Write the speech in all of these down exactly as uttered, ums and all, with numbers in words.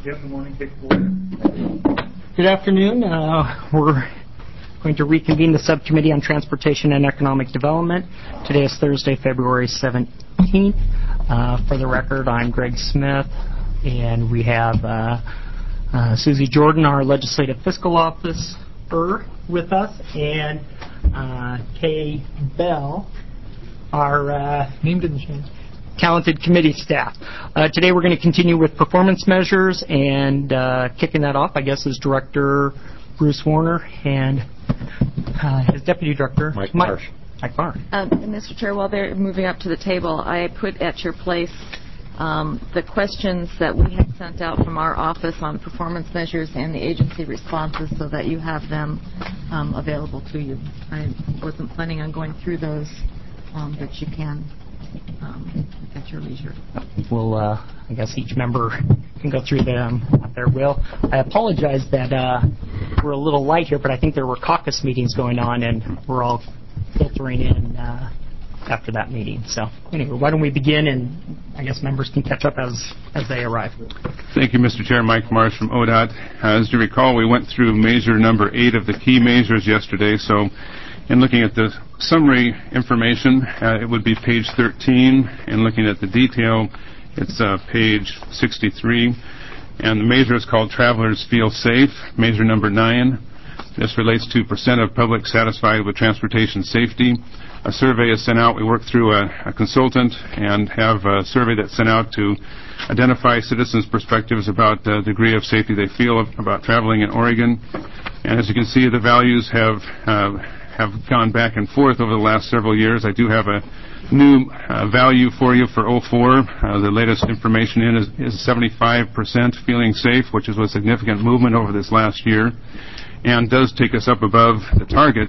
Good morning. Take forward. Good afternoon. Uh, we're going to reconvene the Subcommittee on Transportation and Economic Development. Today is Thursday, February seventeenth. Uh, for the record, I'm Greg Smith, and we have uh, uh, Susie Jordan, our Legislative Fiscal Officer, with us, and uh, Kay Bell, our uh, name didn't change. talented committee staff. Uh, today we're going to continue with performance measures, and uh, kicking that off, I guess, is Director Bruce Warner and uh, his Deputy Director, Mike Mike Marsh. Mike Marsh. Um, Mister Chair, while they're moving up to the table, I put at your place um, the questions that we had sent out from our office on performance measures and the agency responses so that you have them um, available to you. I wasn't planning on going through those, um, but you can. Um, at your leisure. We'll, uh, I guess each member can go through them at their will. I apologize that uh, we're a little light here, but I think there were caucus meetings going on, and we're all filtering in uh, after that meeting. So anyway, why don't we begin, and I guess members can catch up as, as they arrive. Thank you, Mister Chair. Mike Marsh from O D O T. Uh, as you recall, we went through measure number eight of the key measures yesterday, so in looking at the summary information, uh, it would be page thirteen. And looking at the detail, it's uh, page sixty-three. And the measure is called Travelers Feel Safe, measure number nine. This relates to percent of public satisfied with transportation safety. A survey is sent out. We work through a, a consultant and have a survey that's sent out to identify citizens' perspectives about the degree of safety they feel of, about traveling in Oregon. And as you can see, the values have uh, have gone back and forth over the last several years. I do have a new uh, value for you for oh four. Uh, the latest information in is, is seventy-five percent feeling safe, which is a significant movement over this last year, and does take us up above the target.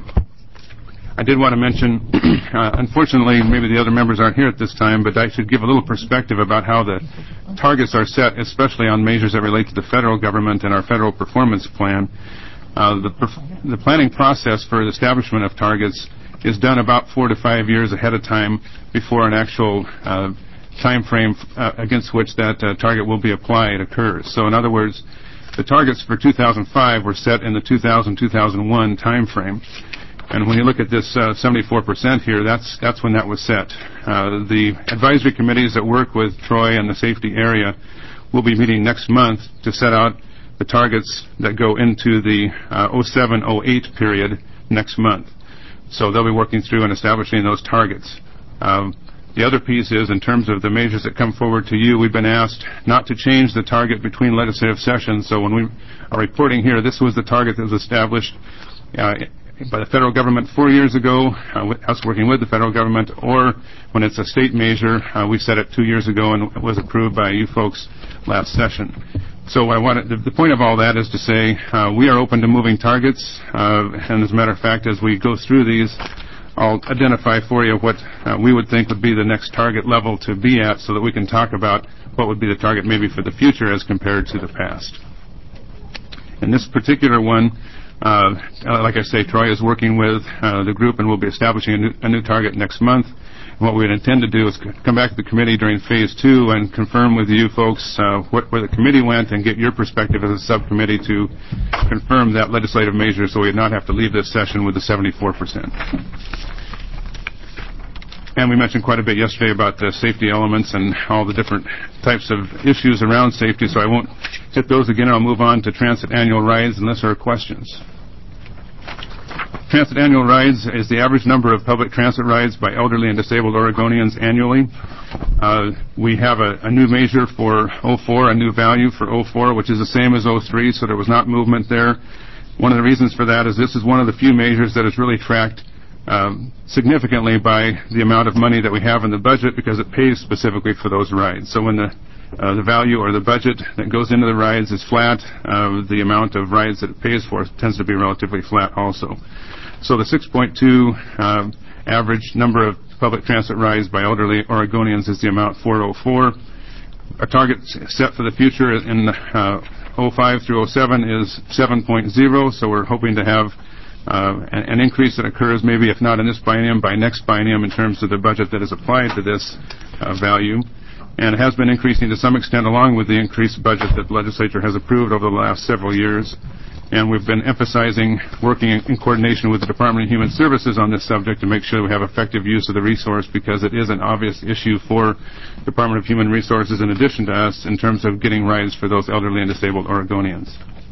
I did want to mention, uh, unfortunately, maybe the other members aren't here at this time, but I should give a little perspective about how the targets are set, especially on measures that relate to the federal government and our federal performance plan. Uh, the, the planning process for the establishment of targets is done about four to five years ahead of time before an actual uh, time frame uh, against which that uh, target will be applied occurs. So in other words, the targets for two thousand five were set in the two thousand to two thousand one time frame. And when you look at this uh, seventy-four percent here, that's that's when that was set. Uh, the advisory committees that work with Troy and the safety area will be meeting next month to set out the targets that go into the uh, oh seven oh eight period next month. So they'll be working through and establishing those targets. Um, the other piece is, in terms of the measures that come forward to you, we've been asked not to change the target between legislative sessions. So when we are reporting here, this was the target that was established uh, by the federal government four years ago, uh, with us working with the federal government, or when it's a state measure, uh, we set it two years ago and it was approved by you folks last session. So I wanted, the, the point of all that is to say uh, we are open to moving targets, uh, and as a matter of fact, as we go through these, I'll identify for you what uh, we would think would be the next target level to be at so that we can talk about what would be the target maybe for the future as compared to the past. In this particular one, uh, like I say, Troy is working with uh, the group and we'll be establishing a new, a new target next month. What we intend to do is come back to the committee during phase two and confirm with you folks uh, what, where the committee went and get your perspective as a subcommittee to confirm that legislative measure so we would not have to leave this session with the seventy-four percent. And we mentioned quite a bit yesterday about the safety elements and all the different types of issues around safety, so I won't hit those again. I'll move on to transit annual rides unless there are questions. Transit annual rides is the average number of public transit rides by elderly and disabled Oregonians annually. Uh, we have a, a new measure for oh four, a new value for oh four, which is the same as oh three, so there was not movement there. One of the reasons for that is this is one of the few measures that is really tracked um, significantly by the amount of money that we have in the budget because it pays specifically for those rides. So when the Uh, the value or the budget that goes into the rides is flat, uh, the amount of rides that it pays for tends to be relatively flat also. So the six point two uh, average number of public transit rides by elderly Oregonians is the amount four oh four. Our target set for the future in uh, oh five through oh seven is seven point oh, so we're hoping to have uh, an, an increase that occurs maybe if not in this biennium, by next biennium in terms of the budget that is applied to this uh, value. and it has been increasing to some extent along with the increased budget that the legislature has approved over the last several years. And we've been emphasizing working in coordination with the Department of Human Services on this subject to make sure we have effective use of the resource, because it is an obvious issue for Department of Human Resources in addition to us in terms of getting rides for those elderly and disabled Oregonians.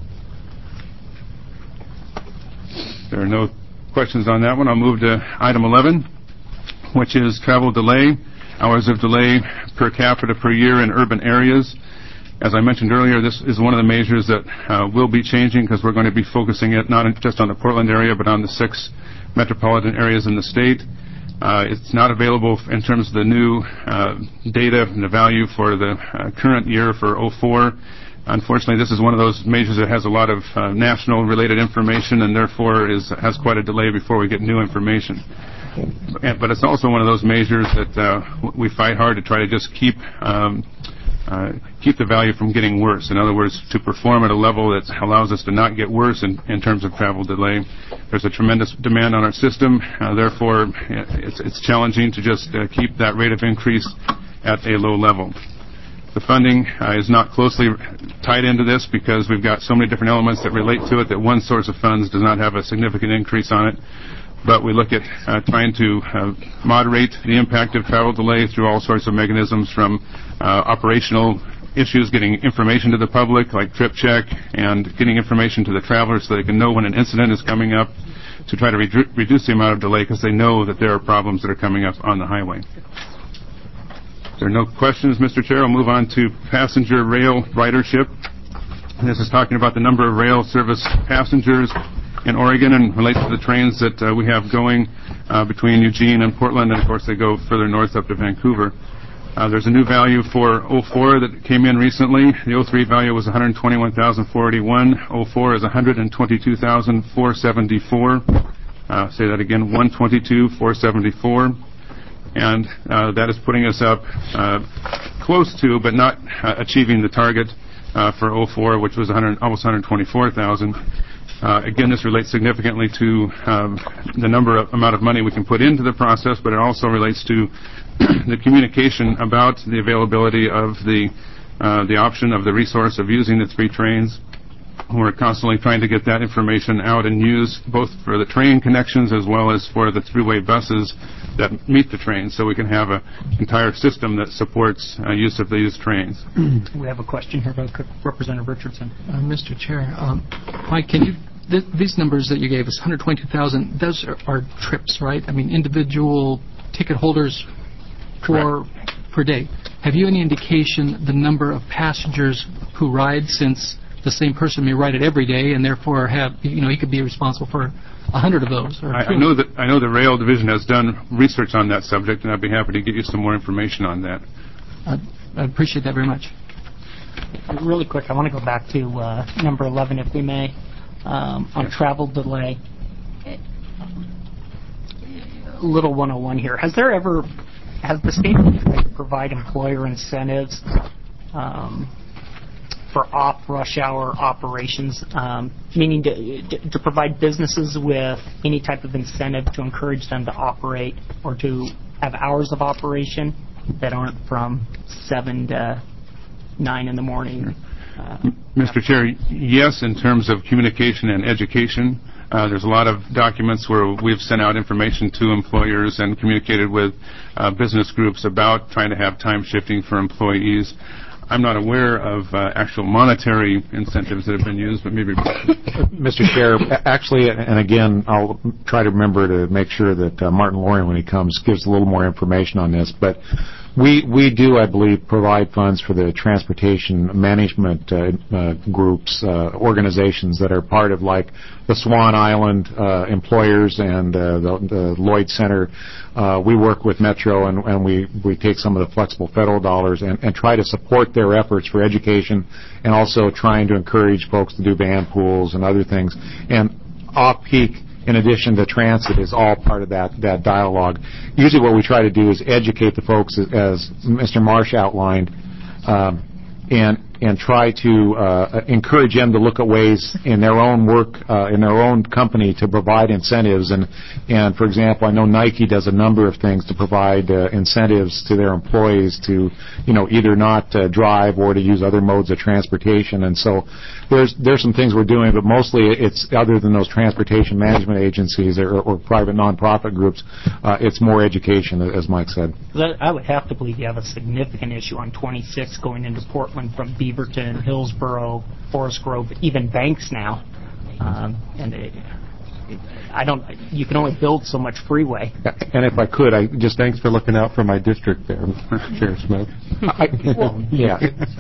There are no questions on that one. I'll move to item eleven, which is travel delay, hours of delay per capita per year in urban areas. As I mentioned earlier, this is one of the measures that uh, will be changing, because we're going to be focusing it not just on the Portland area, but on the six metropolitan areas in the state. Uh, it's not available in terms of the new uh, data and the value for the uh, current year for oh four. Unfortunately, this is one of those measures that has a lot of uh, national related information, and therefore is, has quite a delay before we get new information. But it's also one of those measures that uh, we fight hard to try to just keep um, uh, keep the value from getting worse. In other words, to perform at a level that allows us to not get worse in, in terms of travel delay. There's a tremendous demand on our system. Uh, therefore, it's, it's challenging to just uh, keep that rate of increase at a low level. The funding uh, is not closely tied into this, because we've got so many different elements that relate to it that one source of funds does not have a significant increase on it. But we look at uh, trying to uh, moderate the impact of travel delay through all sorts of mechanisms, from uh, operational issues, getting information to the public like Trip Check, and getting information to the travelers so they can know when an incident is coming up, to try to re- reduce the amount of delay, because they know that there are problems that are coming up on the highway. If there are no questions, Mister Chair, I'll move on to passenger rail ridership. And this is talking about the number of rail service passengers in Oregon, and relates to the trains that uh, we have going uh, between Eugene and Portland, and of course they go further north up to Vancouver. Uh, there's a new value for oh four that came in recently. The oh three value was one hundred twenty-one thousand four hundred eighty-one. oh four is one hundred twenty-two thousand four hundred seventy-four. Uh, say that again, one hundred twenty-two thousand four hundred seventy-four. And uh, that is putting us up uh, close to, but not uh, achieving the target uh, for oh four, which was one hundred, almost one hundred twenty-four thousand. Uh, again, this relates significantly to um, the number of amount of money we can put into the process, but it also relates to the communication about the availability of the uh, the option of the resource of using the three trains. We're constantly trying to get that information out and use both for the train connections as well as for the throughway buses that meet the trains, so we can have an entire system that supports uh, use of these trains. We have a question here by Representative Richardson. Uh, Mister Chair, um, Mike, can you, th- these numbers that you gave us, one hundred twenty-two thousand, those are, are trips, right? I mean, individual ticket holders for per day. Have you any indication the number of passengers who ride, since the same person may ride it every day, and therefore have, you know, he could be responsible for a hundred of those? Or I, I know that I know the Rail Division has done research on that subject, and I'd be happy to give you some more information on that. I, I appreciate that very much. Really quick, I want to go back to uh, number eleven, if we may, um, on yes. travel delay. Little one oh one here. Has there ever, has the state tried to provide employer incentives um, for off-rush hour operations, um, meaning to, to provide businesses with any type of incentive to encourage them to operate or to have hours of operation that aren't from seven to nine in the morning? Uh, Mister Chair, yes, in terms of communication and education. Uh, there's a lot of documents where we've sent out information to employers and communicated with uh, business groups about trying to have time shifting for employees. I'm not aware of uh, actual monetary incentives that have been used, but maybe... Mister Chair, actually, and again, I'll try to remember to make sure that uh, Martin Lorian, when he comes, gives a little more information on this, but we we do, I believe, provide funds for the transportation management uh, uh, groups, uh, organizations that are part of, like, the Swan Island uh, employers and uh, the, the Lloyd Center. Uh, we work with Metro, and, and we, we take some of the flexible federal dollars and, and try to support their efforts for education, and also trying to encourage folks to do band pools and other things. And off-peak, in addition to transit, is all part of that, that dialogue. Usually what we try to do is educate the folks, as Mister Marsh outlined, um, and and try to uh, encourage them to look at ways in their own work, uh, in their own company to provide incentives. And, and for example, I know Nike does a number of things to provide uh, incentives to their employees to, you know, either not uh, drive or to use other modes of transportation. And so there's there's some things we're doing, but mostly it's other than those transportation management agencies or, or private nonprofit groups, uh, it's more education, as Mike said. I would have to believe you have a significant issue on twenty-six going into Portland from Beaverton, Hillsboro, Forest Grove, even Banks now. Um, and it, it, I don't. You can only build so much freeway. And if I could, I just thanks for looking out for my district there, Chair Smith. I, well, yeah,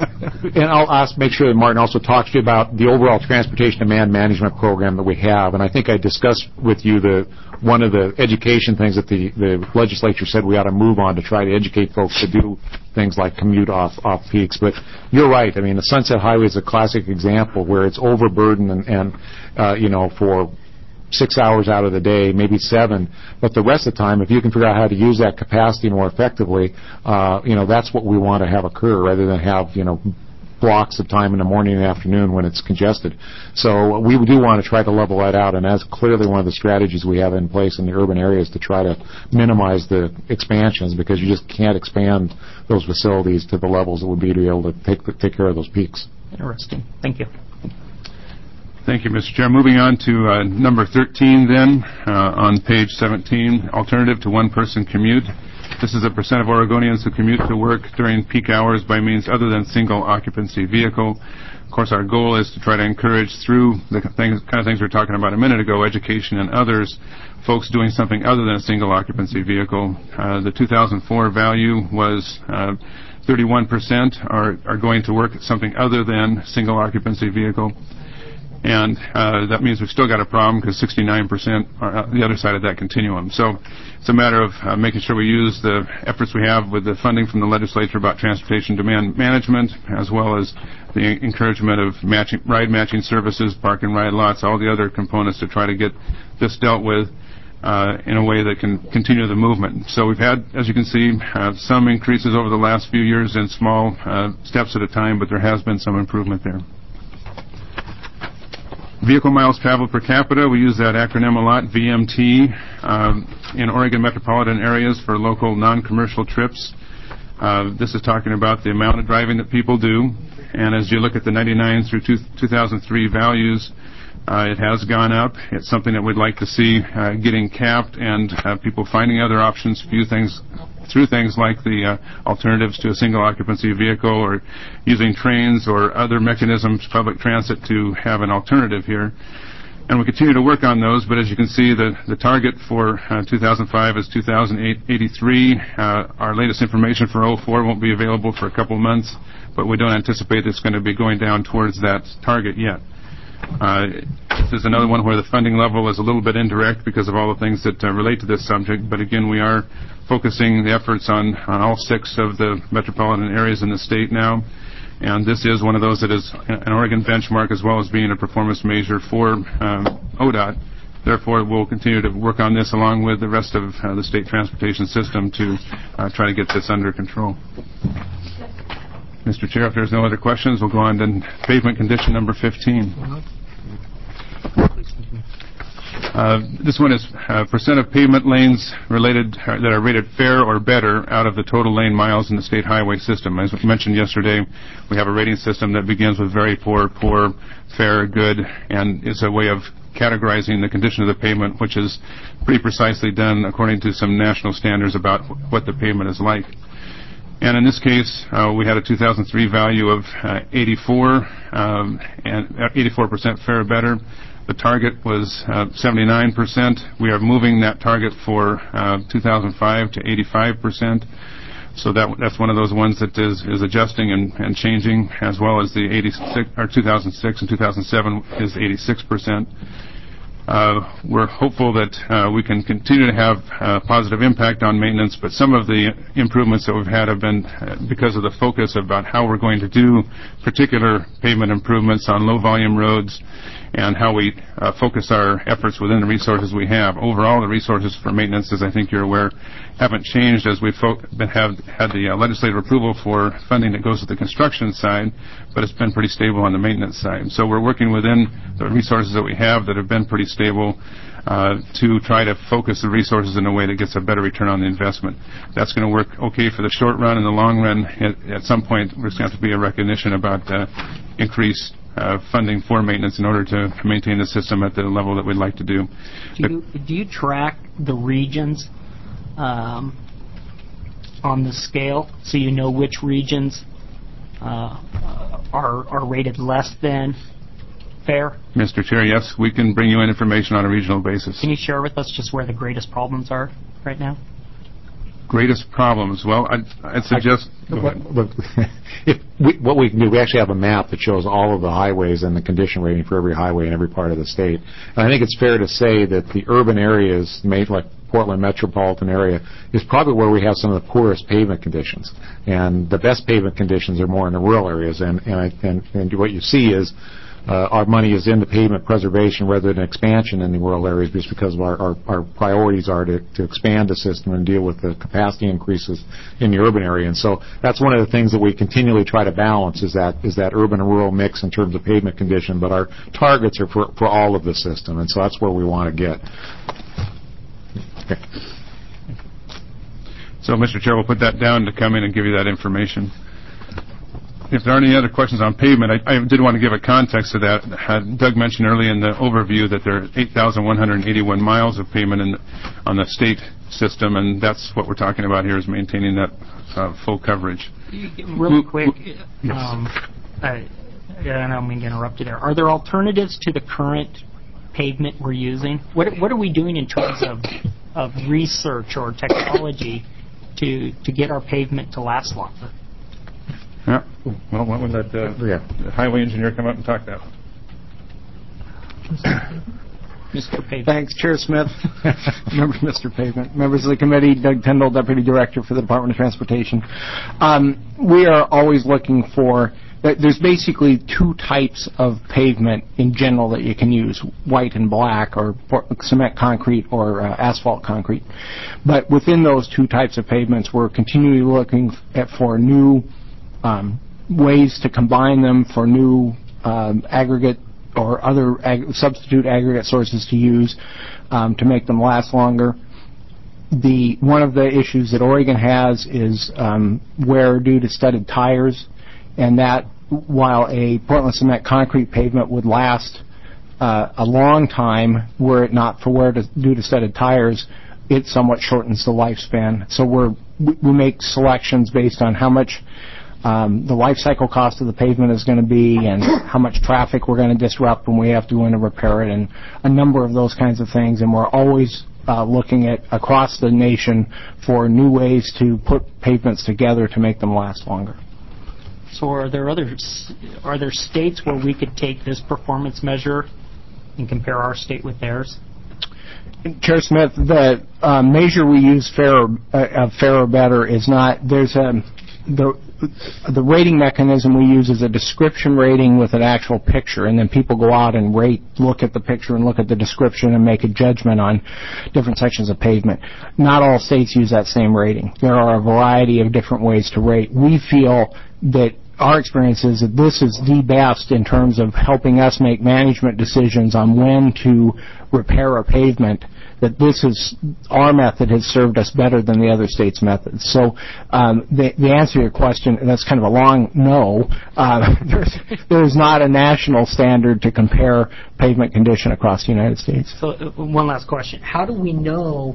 and I'll ask, make sure that Martin also talks to you about the overall transportation demand management program that we have. And I think I discussed with you the one of the education things that the, the legislature said we ought to move on to try to educate folks to do things like commute off off peaks. But you're right. I mean, the Sunset Highway is a classic example where it's overburdened and, and uh, you know, for six hours out of the day, maybe seven, but the rest of the time, if you can figure out how to use that capacity more effectively, uh, you know, that's what we want to have occur rather than have, you know, blocks of time in the morning and afternoon when it's congested. So we do want to try to level that out, and that's clearly one of the strategies we have in place in the urban areas to try to minimize the expansions, because you just can't expand those facilities to the levels that would be to be able to take, take care of those peaks. Interesting. Thank you. Thank you, Mister Chair. Moving on to uh, number thirteen then, uh, on page seventeen, alternative to one-person commute. This is a percent of Oregonians who commute to work during peak hours by means other than single-occupancy vehicle. Of course, our goal is to try to encourage, through the things, kind of things we were talking about a minute ago, education and others, folks doing something other than a single-occupancy vehicle. Uh, the two thousand four value was uh, thirty-one percent are, are going to work at something other than single-occupancy vehicle. And uh, that means we've still got a problem, because sixty-nine percent are the other side of that continuum. So it's a matter of uh, making sure we use the efforts we have with the funding from the legislature about transportation demand management, as well as the encouragement of matching, ride matching services, park and ride lots, all the other components to try to get this dealt with uh, in a way that can continue the movement. So we've had, as you can see, uh, some increases over the last few years in small uh, steps at a time, but there has been some improvement there. Vehicle miles traveled per capita, we use that acronym a lot, V M T, um, in Oregon metropolitan areas for local non-commercial trips. Uh, this is talking about the amount of driving that people do. And as you look at the ninety-nine through two thousand three values, uh, it has gone up. It's something that we'd like to see uh, getting capped, and uh, people finding other options, few things through things like the uh, alternatives to a single occupancy vehicle, or using trains or other mechanisms, public transit, to have an alternative here. And we continue to work on those, but as you can see, the, the target for uh, two thousand five is two thousand eighty-three. Uh, our latest information for oh four won't be available for a couple months, but we don't anticipate it's going to be going down towards that target yet. Uh, this is another one where the funding level is a little bit indirect because of all the things that uh, relate to this subject, but again, we are focusing the efforts on, on all six of the metropolitan areas in the state now, and this is one of those that is an Oregon benchmark as well as being a performance measure for um, O D O T. Therefore, we'll continue to work on this along with the rest of uh, the state transportation system to uh, try to get this under control. Mister Chair, if there's no other questions, we'll go on to pavement condition number fifteen. Uh, this one is uh, percent of pavement lanes related uh, that are rated fair or better out of the total lane miles in the state highway system. As we mentioned yesterday, we have a rating system that begins with very poor, poor, fair, good, and it's a way of categorizing the condition of the pavement, which is pretty precisely done according to some national standards about what the pavement is like. And in this case, uh, we had a two thousand three value of uh, eighty-four, um, and eighty-four percent fair or better. The target was uh, seventy-nine percent. We are moving that target for uh, two thousand five to eighty-five percent. So that that's one of those ones that is, is adjusting and, and changing, as well as the eighty-six, or two thousand six and two thousand seven is eighty-six percent. Uh, we're hopeful that uh, we can continue to have uh, positive impact on maintenance, but some of the improvements that we've had have been uh, because of the focus about how we're going to do particular pavement improvements on low-volume roads and how we uh, focus our efforts within the resources we have. Overall, the resources for maintenance, as I think you're aware, haven't changed as we've fo- been have had the uh, legislative approval for funding that goes to the construction side, but it's been pretty stable on the maintenance side. So we're working within the resources that we have that have been pretty stable uh, to try to focus the resources in a way that gets a better return on the investment. That's going to work okay for the short run. In the long run, at, at some point, there's going to have to be a recognition about uh, increased Uh, funding for maintenance in order to maintain the system at the level that we'd like to do. Do you, do you track the regions um, on the scale so you know which regions uh, are, are rated less than fair? Mister Chair, yes, we can bring you in information on a regional basis. Can you share with us just where the greatest problems are right now? Greatest problems? Well, I'd, I'd suggest... I, what, what, if we, what we can do, we actually have a map that shows all of the highways and the condition rating for every highway in every part of the state. And I think it's fair to say that the urban areas, made like Portland metropolitan area, is probably where we have some of the poorest pavement conditions. And the best pavement conditions are more in the rural areas. And, and, I, and, and what you see is Uh, our money is into pavement preservation rather than expansion in the rural areas, just because of our, our, our priorities are to, to expand the system and deal with the capacity increases in the urban area. And so that's one of the things that we continually try to balance is that is that urban and rural mix in terms of pavement condition. But our targets are for, for all of the system, and so that's where we want to get. Okay. So, Mister Chair, we'll put that down to come in and give you that information. If there aren't any other questions on pavement, I, I did want to give a context to that. Uh, Doug mentioned early in the overview that there are eight thousand one hundred eighty-one miles of pavement in the, on the state system, and that's what we're talking about here is maintaining that uh, full coverage. Real quick, um, I, I don't mean to interrupt you there. Are there alternatives to the current pavement we're using? What, what are we doing in terms of, of research or technology to, to get our pavement to last longer? Yeah. Well, why don't we let uh, yeah. the highway engineer come up and talk that? Mister Pavement. Thanks, Chair Smith. Members, Mister Pavement. Members of the committee, Doug Tyndall, Deputy Director for the Department of Transportation. Um, we are always looking for, there's basically two types of pavement in general that you can use, white and black, or cement concrete or uh, asphalt concrete. But within those two types of pavements, we're continually looking at, for new Um, ways to combine them, for new um, aggregate or other ag- substitute aggregate sources to use um, to make them last longer. The one of the issues that Oregon has is um, wear due to studded tires, and that while a Portland cement concrete pavement would last uh, a long time were it not for wear to, due to studded tires, it somewhat shortens the lifespan. So we're, we make selections based on how much Um, the life cycle cost of the pavement is going to be and how much traffic we're going to disrupt when we have to go in and repair it, and a number of those kinds of things. And we're always uh, looking at across the nation for new ways to put pavements together to make them last longer. So are there other are there states where we could take this performance measure and compare our state with theirs? Chair Smith, the uh, measure we use, fair or, uh, fair or better, is not, there's a, the the rating mechanism we use is a description rating with an actual picture, and then people go out and rate, look at the picture and look at the description and make a judgment on different sections of pavement. Not all states use that same rating. There are a variety of different ways to rate. We feel that our experience is that this is the best in terms of helping us make management decisions on when to repair a pavement, that this is, our method has served us better than the other states' methods. So um, the, the answer to your question, and that's kind of a long no, uh, there's, there's not a national standard to compare pavement condition across the United States. So uh, one last question. How do we know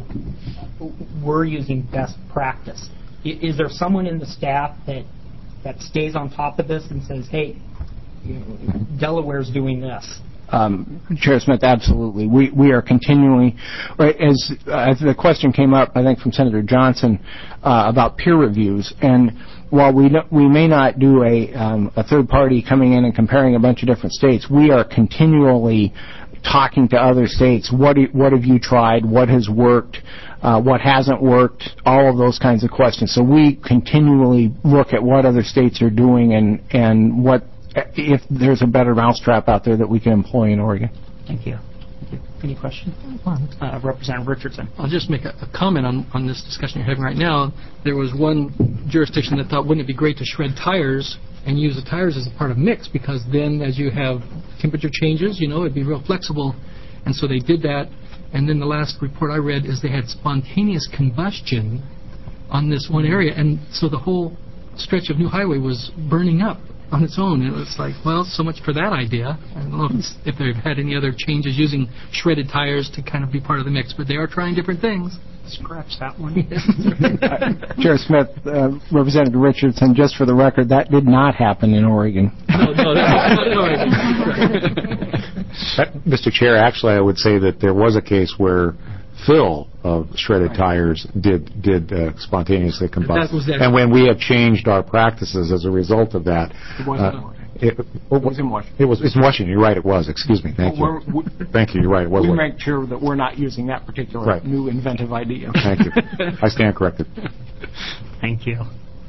we're using best practice? I, is there someone in the staff that that stays on top of this and says, hey, you know, Delaware's doing this? Um, Chair Smith, absolutely. We we are continually, right, as, uh, as the question came up, I think from Senator Johnson, uh, about peer reviews, and while we no, we may not do a um, a third party coming in and comparing a bunch of different states, we are continually talking to other states. What do, what have you tried? What has worked? Uh, what hasn't worked? All of those kinds of questions. So we continually look at what other states are doing and and what if there's a better mousetrap out there that we can employ in Oregon. Thank you. Thank you. Any questions? Uh, Representative Richardson. I'll just make a, a comment on, on this discussion you're having right now. There was one jurisdiction that thought, wouldn't it be great to shred tires and use the tires as a part of mix, because then as you have temperature changes, you know, it'd be real flexible. And so they did that. And then the last report I read is they had spontaneous combustion on this one area. And so the whole stretch of new highway was burning up on its own. And it was like, well, so much for that idea. I don't know if, it's, if they've had any other changes using shredded tires to kind of be part of the mix, but they are trying different things. Scratch that one. uh, Chair Smith, uh, Representative Richardson, just for the record, that did not happen in Oregon. No, no, that's not in Oregon. That, Mister Chair, actually, I would say that there was a case where fill of shredded tires did did uh, spontaneously combust. That was that. And when we have changed our practices as a result of that, It wasn't uh, in Oregon. It, It was in Washington. It was it's in Washington. You're right. It was. Excuse me. Thank Well, you. we're- we- Thank you. You're right. It was. We Washington. make sure that we're not using that particular Right. new inventive idea. Thank you. I stand corrected. Thank you.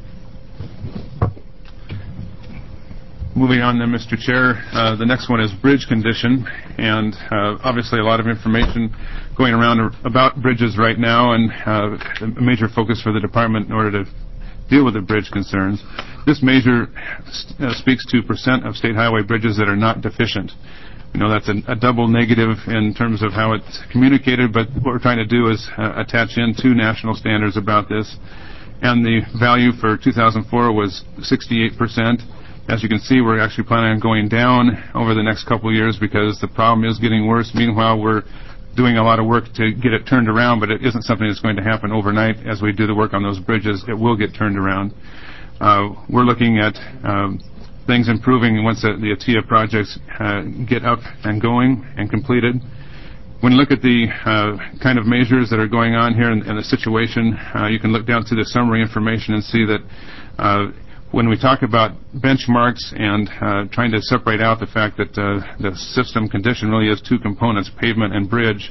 Moving on then, Mister Chair, uh, the next one is bridge condition, and uh, obviously a lot of information going around about bridges right now, and uh, a major focus for the department in order to deal with the bridge concerns. This measure uh, speaks to percent of state highway bridges that are not deficient. You know, that's a, a double negative in terms of how it's communicated, but what we're trying to do is uh, attach in two national standards about this. And the value for two thousand four was sixty-eight percent. As you can see, we're actually planning on going down over the next couple of years because the problem is getting worse. Meanwhile, we're doing a lot of work to get it turned around, but it isn't something that's going to happen overnight. As we do the work on those bridges, it will get turned around. Uh, we're looking at um, things improving once the, the A T I A projects uh, get up and going and completed. When you look at the uh, kind of measures that are going on here and, and the situation, uh, you can look down to the summary information and see that uh, when we talk about benchmarks and uh, trying to separate out the fact that uh, the system condition really is two components, pavement and bridge.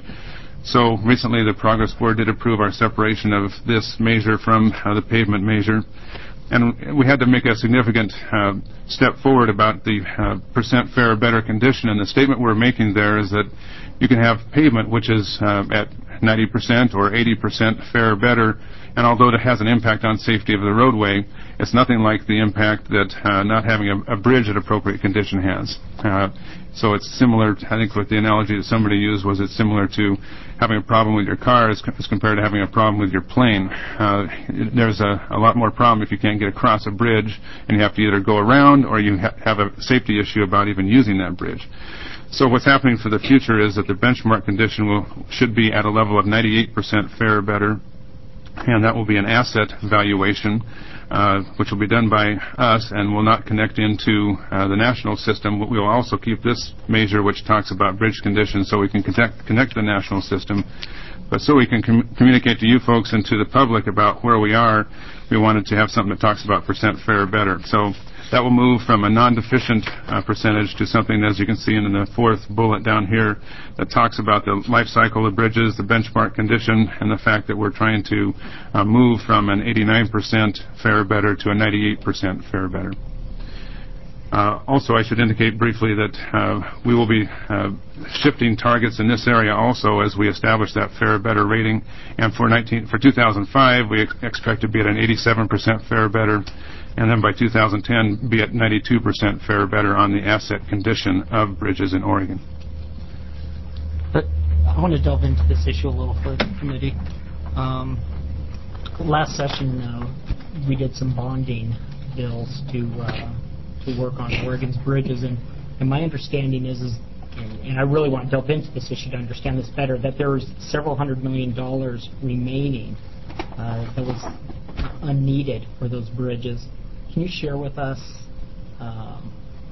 So recently the Progress Board did approve our separation of this measure from uh, the pavement measure. And we had to make a significant uh, step forward about the uh, percent fair or better condition. And the statement we're making there is that you can have pavement which is uh, at ninety percent or eighty percent fair or better, and although it has an impact on safety of the roadway, it's nothing like the impact that uh, not having a, a bridge at appropriate condition has. Uh, so it's similar, I think what the analogy that somebody used was it's similar to having a problem with your car as, as compared to having a problem with your plane. Uh, there's a, a lot more problem if you can't get across a bridge and you have to either go around or you ha- have a safety issue about even using that bridge. So what's happening for the future is that the benchmark condition will should be at a level of ninety-eight percent fair or better, and that will be an asset valuation, uh, which will be done by us and will not connect into uh, the national system. We will also keep this measure, which talks about bridge conditions, so we can connect, connect to the national system. But so we can com- communicate to you folks and to the public about where we are, we wanted to have something that talks about percent fair or better. So that will move from a non-deficient uh, percentage to something, as you can see in the fourth bullet down here, that talks about the life cycle of bridges, the benchmark condition, and the fact that we're trying to uh, move from an eighty-nine percent fair or better to a ninety-eight percent fair or better. Uh, also, I should indicate briefly that uh, we will be uh, shifting targets in this area also as we establish that fair or better rating. And for, nineteen, for two thousand five, we ex- expect to be at an eighty-seven percent fair or better, and then by two thousand ten be at ninety-two percent fair or better on the asset condition of bridges in Oregon. But I want to delve into this issue a little further, committee. Um, last session, uh, we did some bonding bills to uh, to work on Oregon's bridges, and, and my understanding is, is and, and I really want to delve into this issue to understand this better, that there was several hundred million dollars remaining uh, that was unneeded for those bridges. Can you share with us um,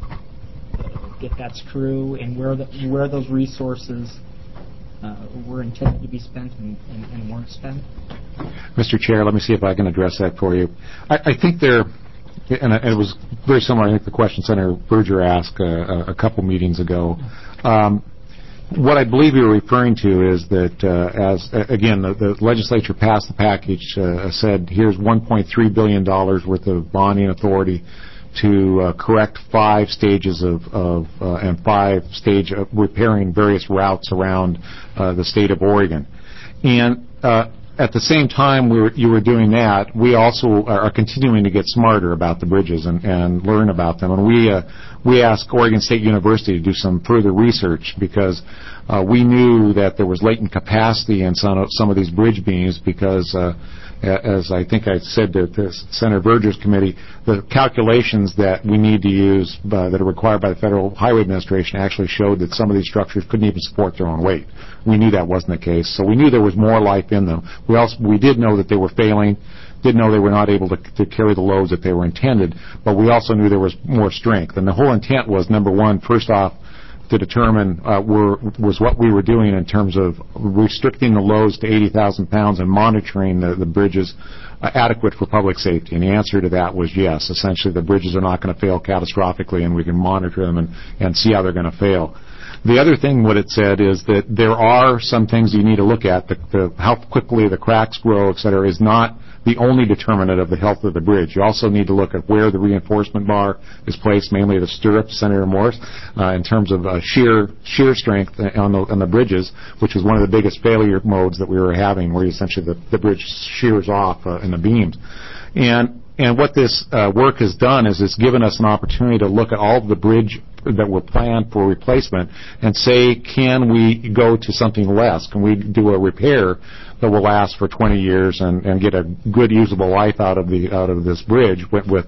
if that's true and where the, where those resources uh, were intended to be spent and, and, and weren't spent? Mister Chair, let me see if I can address that for you. I, I think there, and it was very similar, I think, the question Senator Berger asked uh, a couple meetings ago. Um, what I believe you're referring to is that, uh, as uh, again, the, the legislature passed the package, uh, said here's one point three billion dollars worth of bonding authority to uh, correct five stages of, of uh, and five stage of repairing various routes around uh, the state of Oregon. And uh, at the same time we were, you were doing that, we also are continuing to get smarter about the bridges and, and learn about them. And we uh, we asked Oregon State University to do some further research because uh, we knew that there was latent capacity in some of, some of these bridge beams because uh, as I think I said to, to Senator Verger's committee, the calculations that we need to use uh, that are required by the Federal Highway Administration actually showed that some of these structures couldn't even support their own weight. We knew that wasn't the case, so we knew there was more life in them. We also we did know that they were failing, did know they were not able to, to carry the loads that they were intended, but we also knew there was more strength. And the whole intent was, number one, first off, to determine uh, were, was what we were doing in terms of restricting the loads to eighty thousand pounds and monitoring the, the bridges uh, adequate for public safety. And the answer to that was yes. Essentially, the bridges are not going to fail catastrophically, and we can monitor them and, and see how they're going to fail. The other thing what it said is that there are some things you need to look at. The, the, how quickly the cracks grow, et cetera, is not the only determinant of the health of the bridge. You also need to look at where the reinforcement bar is placed, mainly the stirrups, Senator Morris, uh, in terms of uh, shear shear strength on the, on the bridges, which is one of the biggest failure modes that we were having, where essentially the, the bridge shears off uh, in the beams. And And what this uh, work has done is it's given us an opportunity to look at all of the bridge that were planned for replacement and say, can we go to something less? Can we do a repair that will last for twenty years and, and get a good usable life out of the out of this bridge with with,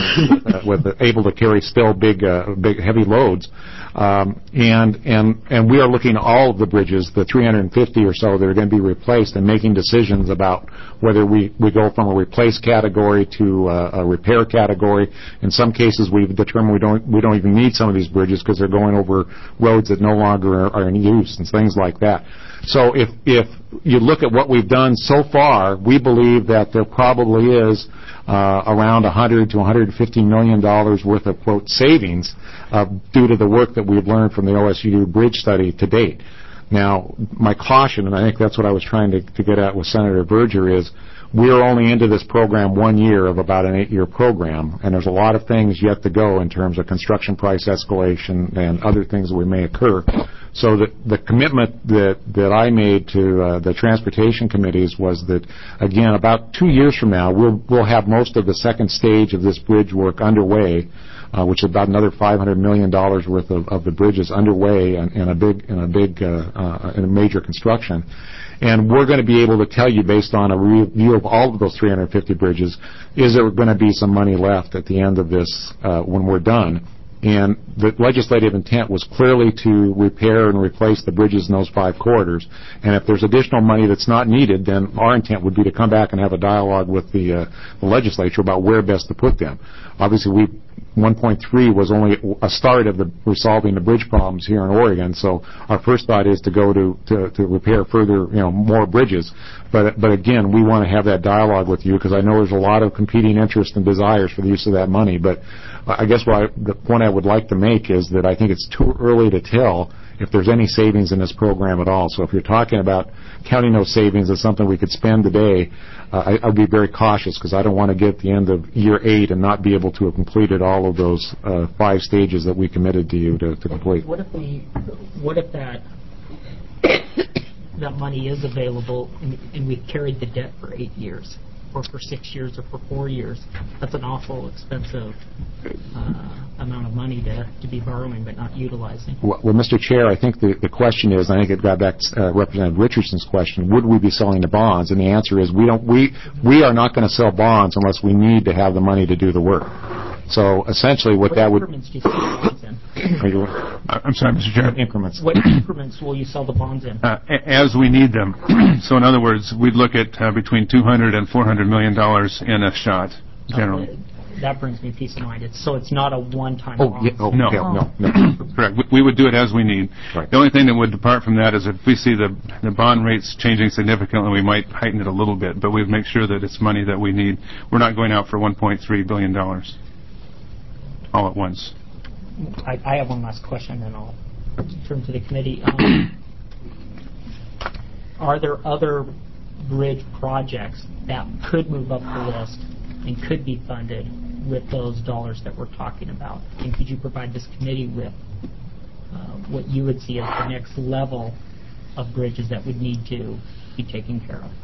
uh, with able to carry still big uh, big heavy loads? Um, and and and we are looking at all of the bridges, the three hundred fifty or so that are going to be replaced, and making decisions about whether we, we go from a replace category to uh, a repair category. In some cases, we've determined we don't we don't even need some of these bridges because they're going over roads that no longer are, are in use and things like that. So if if you look at what we've done so far, we believe that there probably is uh, around one hundred to one hundred fifty million dollars worth of, quote, savings uh, due to the work that we've learned from the O S U bridge study to date. Now, my caution, and I think that's what I was trying to, to get at with Senator Verger, is we're only into this program one year of about an eight-year program, and there's a lot of things yet to go in terms of construction price escalation and other things that we may occur. So the, the commitment that, that I made to uh, the transportation committees was that, again, about two years from now, we'll, we'll have most of the second stage of this bridge work underway, uh, which is about another five hundred million dollars worth of, of the bridges underway in, in a big, in a big, uh, uh, in a major construction. And we're going to be able to tell you, based on a review of all of those three hundred fifty bridges, is there going to be some money left at the end of this uh, when we're done. And the legislative intent was clearly to repair and replace the bridges in those five corridors. And if there's additional money that's not needed, then our intent would be to come back and have a dialogue with the, uh, the legislature about where best to put them. Obviously, we one point three was only a start of the resolving the bridge problems here in Oregon. So our first thought is to go to, to, to repair further, you know, more bridges. But but again, we want to have that dialogue with you because I know there's a lot of competing interests and desires for the use of that money. But I guess what I, the point I would like to make is that I think it's too early to tell if there's any savings in this program at all. So if you're talking about counting those savings as something we could spend today, uh, I, I'd be very cautious because I don't want to get to the end of year eight and not be able to have completed all of those uh, five stages that we committed to you to, to complete. What if we, what if that that money is available and, and we've carried the debt for eight years? Or for six years or for four years. That's an awful expensive uh, amount of money to, to be borrowing but not utilizing. Well, well, Mister Chair, I think the, the question is, I think it got back to uh, Representative Richardson's question, would we be selling the bonds? And the answer is we don't. We, we are not going to sell bonds unless we need to have the money to do the work. So essentially what, what that would... What increments do you sell the bonds in? I'm sorry, Mister Chair. Increments. What increments will you sell the bonds in? Uh, as we need them. So in other words, we'd look at uh, between two hundred and four hundred million dollars in a shot, generally. Uh, that brings me peace of mind. It's, so it's not a one-time Oh, loss. yeah, oh, No. yeah, no, no. Correct. We, we would do it as we need. Right. The only thing that would depart from that is if we see the, the bond rates changing significantly, we might heighten it a little bit, but we'd make sure that it's money that we need. We're not going out for one point three billion dollars all at once. I, I have one last question, then I'll turn to the committee. Um, are there other bridge projects that could move up the list and could be funded with those dollars that we're talking about? And could you provide this committee with uh, what you would see as the next level of bridges that would need to be taken care of?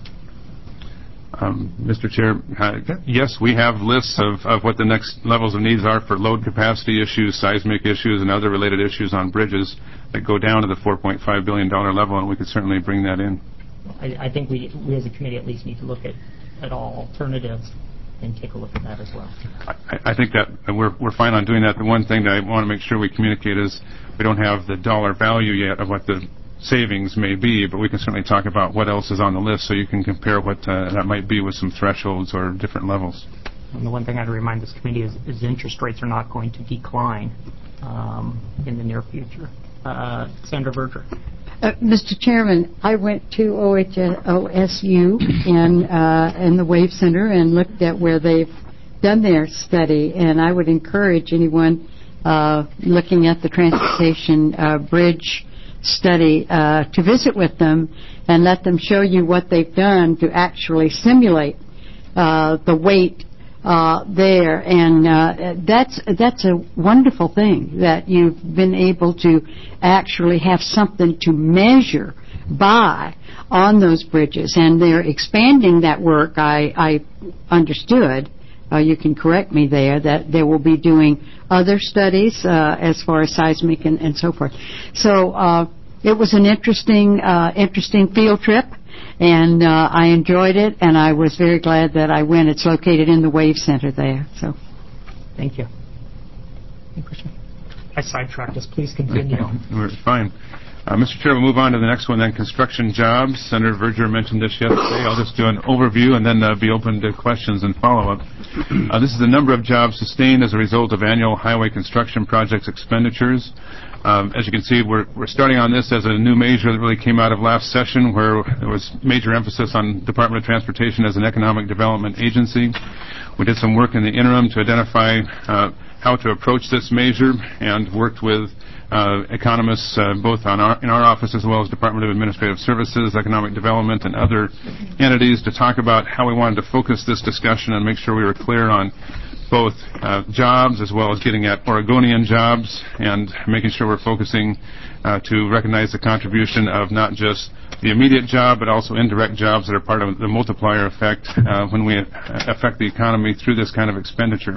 Um, Mister Chair, uh, yes, we have lists of, of what the next levels of needs are for load capacity issues, seismic issues, and other related issues on bridges that go down to the four point five billion dollars level, and we could certainly bring that in. I, I think we, we as a committee at least need to look at, at all alternatives and take a look at that as well. I, I think that we're, we're fine on doing that. The one thing that I want to make sure we communicate is we don't have the dollar value yet of what the savings may be, but we can certainly talk about what else is on the list so you can compare what uh, that might be with some thresholds or different levels. And the one thing I'd remind this committee is, is interest rates are not going to decline um, in the near future. Uh, Senator Verger. Uh, Mister Chairman, I went to O S U in, uh, in the WAVE Center and looked at where they've done their study, and I would encourage anyone uh, looking at the transportation uh, bridge study uh, to visit with them and let them show you what they've done to actually simulate uh, the weight uh, there. And uh, that's that's a wonderful thing that you've been able to actually have something to measure by on those bridges. And they're expanding that work. I, I understood, uh, you can correct me there, that they will be doing other studies uh, as far as seismic and, and so forth. So uh, it was an interesting, uh, interesting field trip, and uh, I enjoyed it, and I was very glad that I went. It's located in the WAVE Center there. So, thank you. Any question? I sidetracked us. Please continue. We're fine. Uh, Mister Chair, we'll move on to the next one then, construction jobs. Senator Verger mentioned this yesterday. I'll just do an overview and then uh, be open to questions and follow-up. Uh, this is the number of jobs sustained as a result of annual highway construction projects expenditures. Um, as you can see, we're, we're starting on this as a new measure that really came out of last session, where there was major emphasis on Department of Transportation as an economic development agency. We did some work in the interim to identify uh, how to approach this measure and worked with Uh, economists uh, both on our, in our office as well as Department of Administrative Services, Economic Development, and other entities to talk about how we wanted to focus this discussion and make sure we were clear on both uh, jobs as well as getting at Oregonian jobs and making sure we're focusing uh, to recognize the contribution of not just the immediate job but also indirect jobs that are part of the multiplier effect uh, when we affect the economy through this kind of expenditure.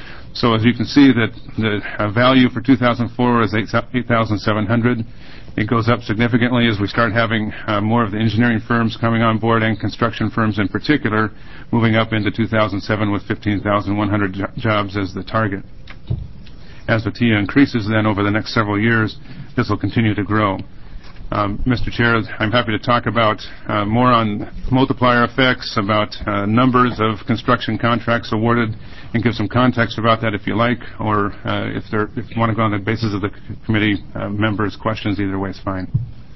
So as you can see, that the uh, value for two thousand four is eight thousand seven hundred. It goes up significantly as we start having uh, more of the engineering firms coming on board and construction firms in particular moving up into two thousand seven with fifteen thousand one hundred jo- jobs as the target. As the T I A increases then over the next several years, this will continue to grow. Um, Mister Chair, I'm happy to talk about uh, more on multiplier effects, about uh, numbers of construction contracts awarded, and give some context about that if you like, or uh, if, there, if you want to go on the basis of the committee uh, members' questions, either way is fine.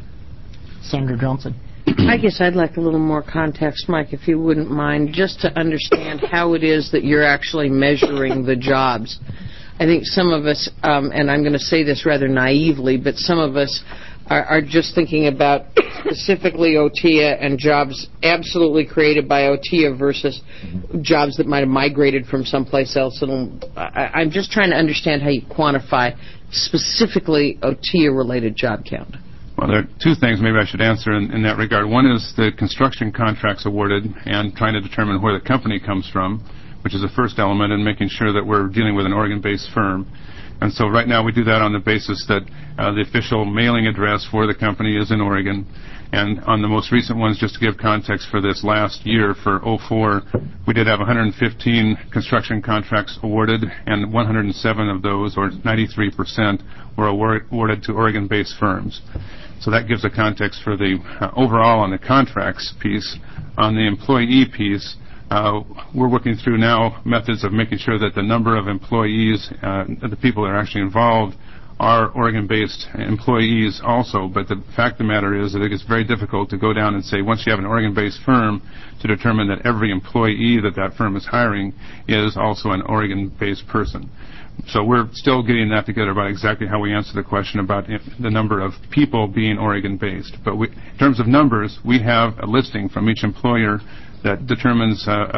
Senator Johnson. I guess I'd like a little more context, Mike, if you wouldn't mind, just to understand how it is that you're actually measuring the jobs. I think some of us, um, and I'm going to say this rather naively, but some of us are, are just thinking about specifically O T I A and jobs absolutely created by O T I A versus jobs that might have migrated from someplace else. And I, I'm just trying to understand how you quantify specifically O T I A-related job count. Well, there are two things maybe I should answer in, in that regard. One is the construction contracts awarded and trying to determine where the company comes from, which is the first element, and making sure that we're dealing with an Oregon-based firm. And so right now we do that on the basis that uh, the official mailing address for the company is in Oregon. And on the most recent ones, just to give context for this last year, for oh four, we did have one hundred fifteen construction contracts awarded, and one hundred seven of those, or ninety-three percent, were awarded to Oregon-based firms. So that gives a context for the uh, overall on the contracts piece. On the employee piece, Uh, we're working through now methods of making sure that the number of employees, uh, the people that are actually involved, are Oregon-based employees also. But the fact of the matter is that it is very difficult to go down and say, once you have an Oregon-based firm, to determine that every employee that that firm is hiring is also an Oregon-based person. So we're still getting that together about exactly how we answer the question about the number of people being Oregon-based. But we, in terms of numbers, we have a listing from each employer that determines uh, a,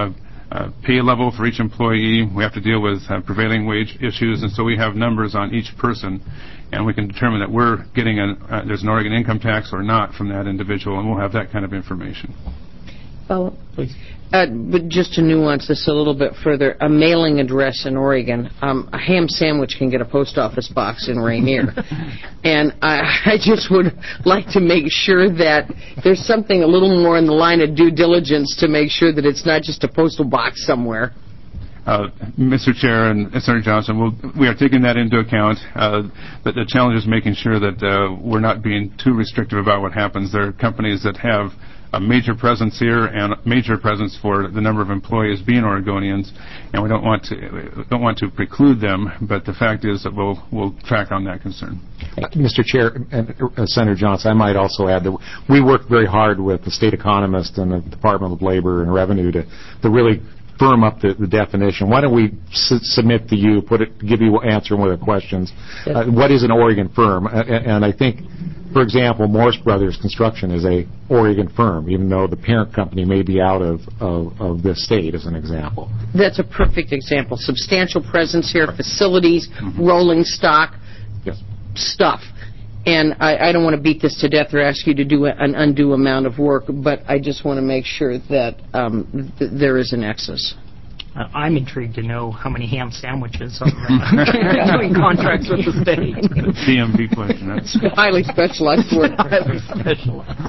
uh, pay level for each employee. We have to deal with uh, prevailing wage issues, and so we have numbers on each person, and we can determine that we're getting a, uh, there's an Oregon income tax or not from that individual, and we'll have that kind of information. Follow, please. Uh, but just to nuance this a little bit further, a mailing address in Oregon, um, a ham sandwich can get a post office box in Rainier. And I, I just would like to make sure that there's something a little more in the line of due diligence to make sure that it's not just a postal box somewhere. Uh, Mister Chair and Senator Johnson, we'll, we are taking that into account. Uh, but the challenge is making sure that uh, we're not being too restrictive about what happens. There are companies that have a major presence here and a major presence for the number of employees being Oregonians, and we don't want to don't want to preclude them. But the fact is that we'll we'll track on that concern. Uh, Mister Chair and uh, Senator Johnson, I might also add that we worked very hard with the state economist and the Department of Labor and Revenue to to really firm up the, the definition. Why don't we su- submit to you, put it, give you answer one of the questions. Uh, what is an Oregon firm? Uh, and I think, for example, Morse Brothers Construction is a Oregon firm, even though the parent company may be out of, of, of this state, as an example. That's a perfect example. Substantial presence here, facilities, mm-hmm. rolling stock, yes. stuff. And I, I don't want to beat this to death or ask you to do an undue amount of work, but I just want to make sure that um, th- there is a nexus. Uh, I'm intrigued to know how many ham sandwiches are uh, doing contracts with the state. C M B question. That's highly specialized work. Highly specialized.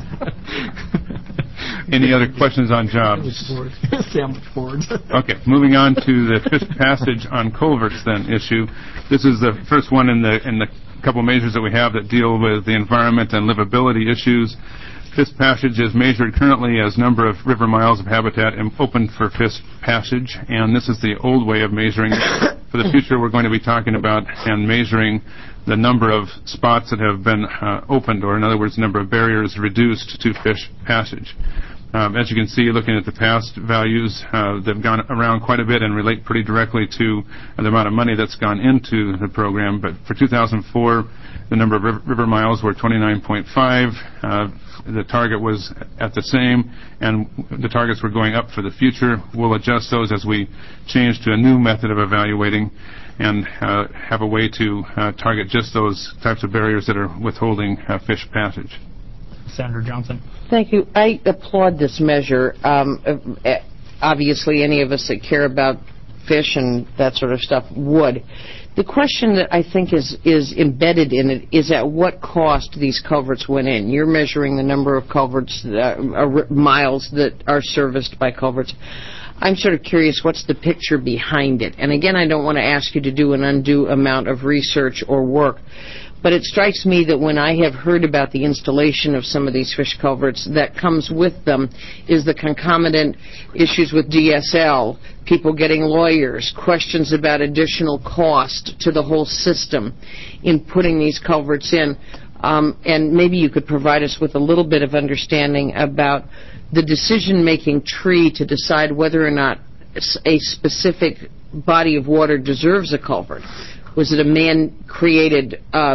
Any other questions on jobs? Sandwich boards. Okay, moving on to the Fish Passage on culverts then issue. This is the first one in the in the couple measures that we have that deal with the environment and livability issues. Fish Passage is measured currently as number of river miles of habitat open for fish passage, and this is the old way of measuring. For the future, we're going to be talking about and measuring the number of spots that have been uh, opened, or in other words, the number of barriers reduced to fish passage. Um, as you can see, looking at the past values, uh, they've gone around quite a bit and relate pretty directly to the amount of money that's gone into the program. But for two thousand four, the number of river, river miles were twenty-nine point five. Uh, the target was at the same, and the targets were going up for the future. We'll adjust those as we change to a new method of evaluating and uh, have a way to uh, target just those types of barriers that are withholding uh, fish passage. Senator Johnson. Thank you. I applaud this measure. Um, uh, obviously, any of us that care about fish and that sort of stuff would. The question that I think is, is embedded in it is at what cost these culverts went in. You're measuring the number of culverts, uh, uh, miles that are serviced by culverts. I'm sort of curious, what's the picture behind it? And again, I don't want to ask you to do an undue amount of research or work, but it strikes me that when I have heard about the installation of some of these fish culverts, that comes with them is the concomitant issues with D S L, people getting lawyers, questions about additional cost to the whole system in putting these culverts in. Um, and maybe you could provide us with a little bit of understanding about the decision-making tree to decide whether or not a specific body of water deserves a culvert. Was it a man-created uh,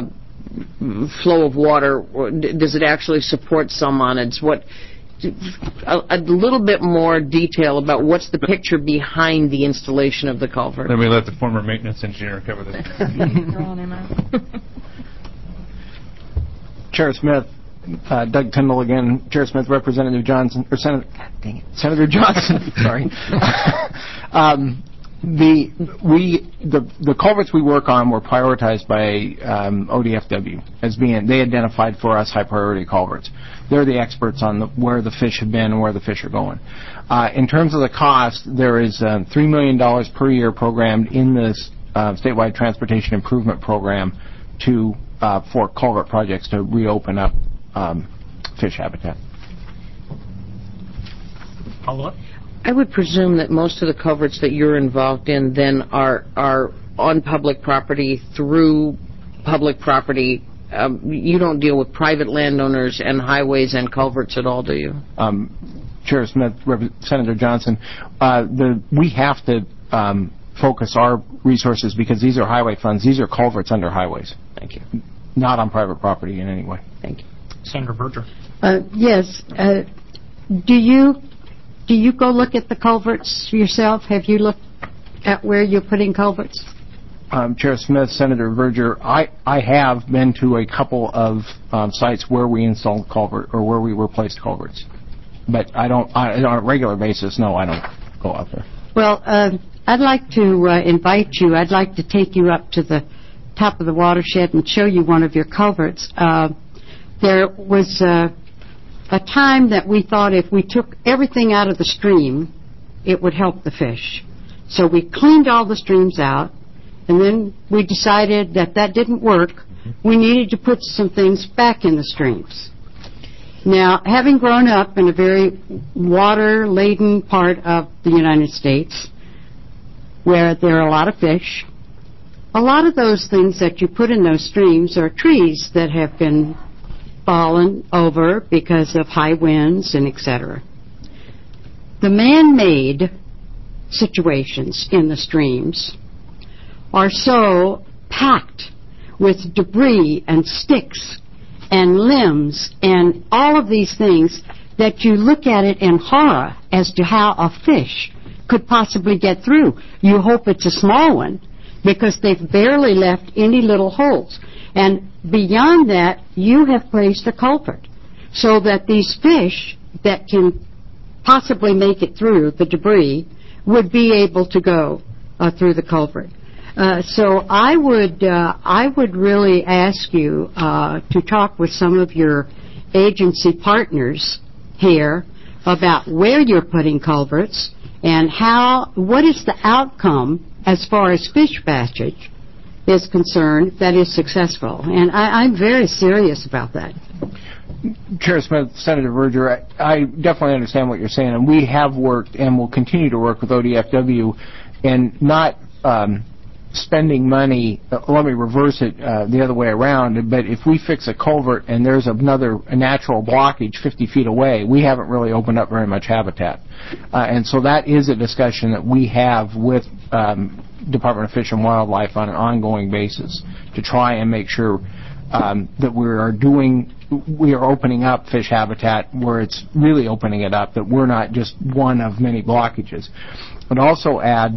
flow of water, or does it actually support salmonids? What a, a little bit more detail about what's the picture behind the installation of the culvert. Let me let the former maintenance engineer cover this. Chair Smith, uh, Doug Tyndall again. Chair Smith, Representative Johnson, or Senator, God dang it, Senator Johnson. Sorry. um, the we the the culverts we work on were prioritized by um, O D F W as being, they identified for us high priority culverts. They're the experts on the, where the fish have been and where the fish are going. Uh, in terms of the cost, there is um, three million dollars per year programmed in this uh, statewide transportation improvement program to uh, for culvert projects to reopen up um, fish habitat. Follow up. I would presume that most of the culverts that you're involved in then are are on public property through public property. Um, you don't deal with private landowners and highways and culverts at all, do you? Um, Chair Smith, Rep- Senator Johnson, uh, the, we have to um, focus our resources because these are highway funds. These are culverts under highways. Thank you. Not on private property in any way. Thank you. Senator Berger. Uh, yes. Uh, do you do you go look at the culverts yourself? Have you looked at where you're putting culverts? Um, Chair Smith, Senator Verger, I, I have been to a couple of um, sites where we installed culvert or where we replaced culverts. But I don't, I, on a regular basis, no, I don't go out there. Well, uh, I'd like to uh, invite you. I'd like to take you up to the top of the watershed and show you one of your culverts. Uh, there was uh, a time that we thought if we took everything out of the stream, it would help the fish. So we cleaned all the streams out, and then we decided that that didn't work. We needed to put some things back in the streams. Now, having grown up in a very water-laden part of the United States, where there are a lot of fish, a lot of those things that you put in those streams are trees that have been fallen over because of high winds and et cetera. The man-made situations in the streams are so packed with debris and sticks and limbs and all of these things that you look at it in horror as to how a fish could possibly get through. You hope it's a small one because they've barely left any little holes. And beyond that, you have placed a culvert so that these fish that can possibly make it through the debris would be able to go uh, through the culvert. Uh, so I would uh, I would really ask you uh, to talk with some of your agency partners here about where you're putting culverts and how what is the outcome as far as fish passage is concerned that is successful. And I, I'm very serious about that. Chair Smith, Senator Verger, I, I definitely understand what you're saying, and we have worked and will continue to work with O D F W and not um, spending money, uh, let me reverse it uh, the other way around, but if we fix a culvert and there's another a natural blockage fifty feet away, we haven't really opened up very much habitat. Uh, and so that is a discussion that we have with um, Department of Fish and Wildlife on an ongoing basis to try and make sure um, that we are doing, we are opening up fish habitat where it's really opening it up, that we're not just one of many blockages. I'd also add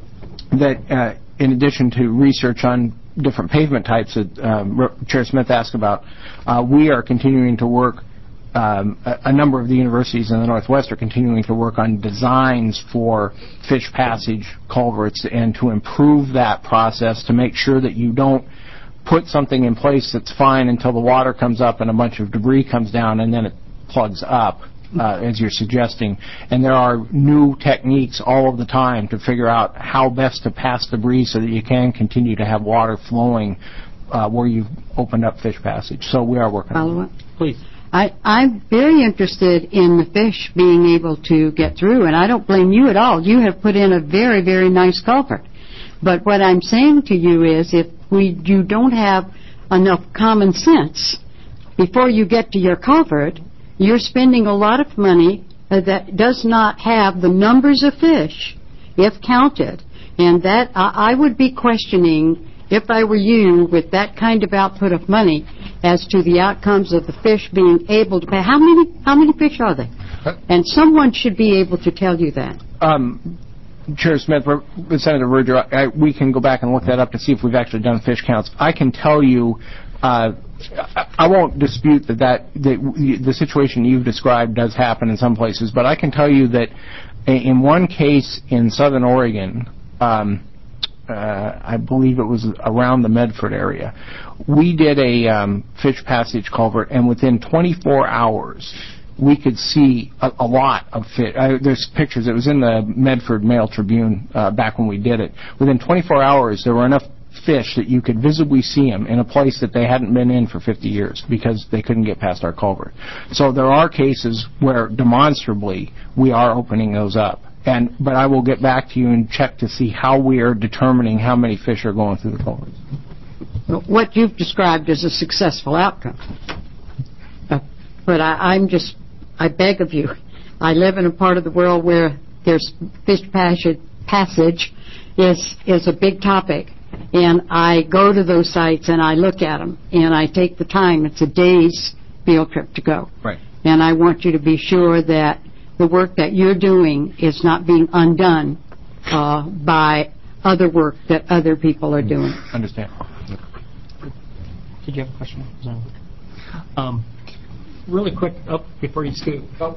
that uh, in addition to research on different pavement types that um, Chair Smith asked about, uh, we are continuing to work, um, a, a number of the universities in the Northwest are continuing to work on designs for fish passage culverts and to improve that process to make sure that you don't put something in place that's fine until the water comes up and a bunch of debris comes down and then it plugs up. Uh, as you're suggesting, and there are new techniques all of the time to figure out how best to pass debris so that you can continue to have water flowing uh, where you've opened up fish passage. So we are working Follow on up? that. Please. I, I'm very interested in the fish being able to get through, and I don't blame you at all. You have put in a very, very nice culvert. But what I'm saying to you is if we you don't have enough common sense before you get to your culvert, you're spending a lot of money uh, that does not have the numbers of fish, if counted. And that I, I would be questioning, if I were you, with that kind of output of money, as to the outcomes of the fish being able to pay. How many, how many fish are there? And someone should be able to tell you that. Um, Chair Smith, Senator Verger, I, we can go back and look that up to see if we've actually done fish counts. I can tell you, uh, I won't dispute that, that that the situation you've described does happen in some places, but I can tell you that in one case in southern Oregon, um, uh, I believe it was around the Medford area, we did a um, fish passage culvert, and within twenty-four hours, we could see a, a lot of fish. Uh, there's pictures. It was in the Medford Mail Tribune uh, back when we did it. Within twenty-four hours, there were enough fish that you could visibly see them in a place that they hadn't been in for fifty years because they couldn't get past our culvert. So there are cases where demonstrably we are opening those up. And but I will get back to you and check to see how we are determining how many fish are going through the culverts. What you've described is a successful outcome. Uh, but I, I'm just, I beg of you, I live in a part of the world where there's fish passage, passage is is a big topic. And I go to those sites and I look at them and I take the time. It's a day's field trip to go. Right. And I want you to be sure that the work that you're doing is not being undone uh, by other work that other people are doing. Understand. Did you have a question? Um, really quick, oh, before you scoot. Oh.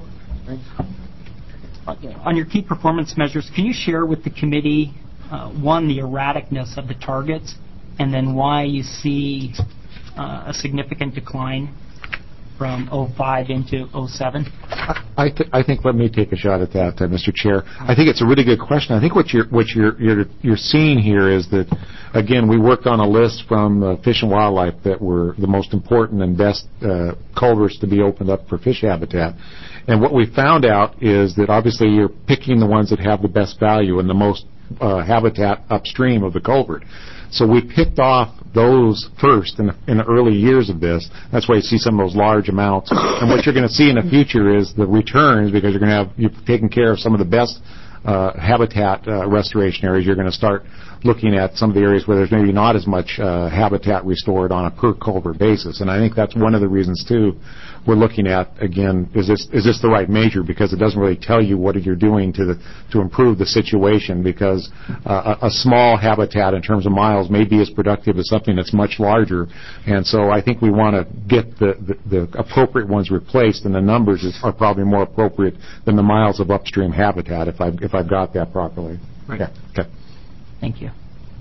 On your key performance measures, can you share with the committee, uh, one, the erraticness of the targets, and then why you see uh, a significant decline from oh five into oh seven? I, th- I think let me take a shot at that, uh, Mister Chair. I think it's a really good question. I think what you're what you're you're, you're seeing here is that, again, we worked on a list from uh, Fish and Wildlife that were the most important and best uh, culverts to be opened up for fish habitat. And what we found out is that obviously you're picking the ones that have the best value and the most uh, habitat upstream of the culvert. So we picked off those first in the, in the early years of this. That's why you see some of those large amounts. And what you're going to see in the future is the returns, because you're going to have, you've taken care of some of the best uh, habitat uh, restoration areas. You're going to start looking at some of the areas where there's maybe not as much uh, habitat restored on a per culvert basis. And I think that's one of the reasons, too, we're looking at, again, is this is this the right measure? Because it doesn't really tell you what you're doing to the, to improve the situation, because uh, a, a small habitat in terms of miles may be as productive as something that's much larger. And so I think we want to get the, the, the appropriate ones replaced, and the numbers is, are probably more appropriate than the miles of upstream habitat, if I've, if I've got that properly. Right. Yeah. Okay. Thank you.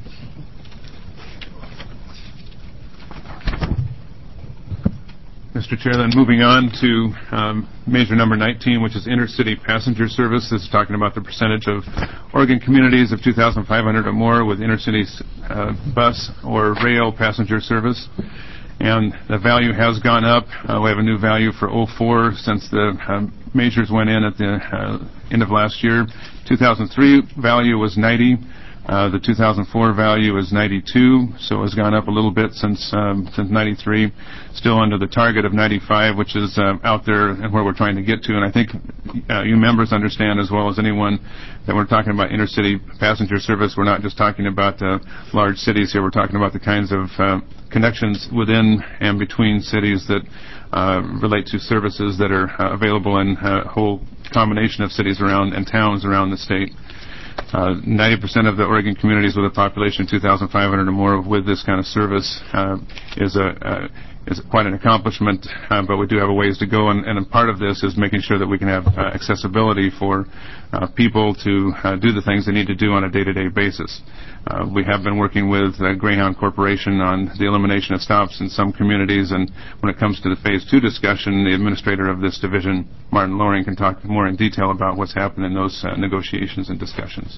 Mister Chair, then moving on to um, measure number nineteen, which is intercity passenger service. This is talking about the percentage of Oregon communities of two thousand five hundred or more with intercity uh, bus or rail passenger service. And the value has gone up. Uh, we have a new value for oh four since the um, measures went in at the uh, end of last year. two thousand three value was ninety. Uh, the two thousand four value is ninety-two, so it has gone up a little bit since um, since ninety-three. Still under the target of ninety-five, which is uh, out there and where we're trying to get to. And I think uh, you members understand as well as anyone that we're talking about intercity passenger service. We're not just talking about uh, large cities here. We're talking about the kinds of uh, connections within and between cities that uh, relate to services that are uh, available in a whole combination of cities around and towns around the state. Uh, ninety percent of the Oregon communities with a population of two thousand five hundred or more with this kind of service uh, is a uh, is quite an accomplishment, uh, but we do have a ways to go, and, and a part of this is making sure that we can have uh, accessibility for uh, people to uh, do the things they need to do on a day-to-day basis. Uh, we have been working with uh, Greyhound Corporation on the elimination of stops in some communities, and when it comes to the Phase two discussion, the administrator of this division, Martin Loring, can talk more in detail about what's happened in those uh, negotiations and discussions.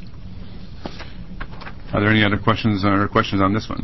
Are there any other questions or questions on this one?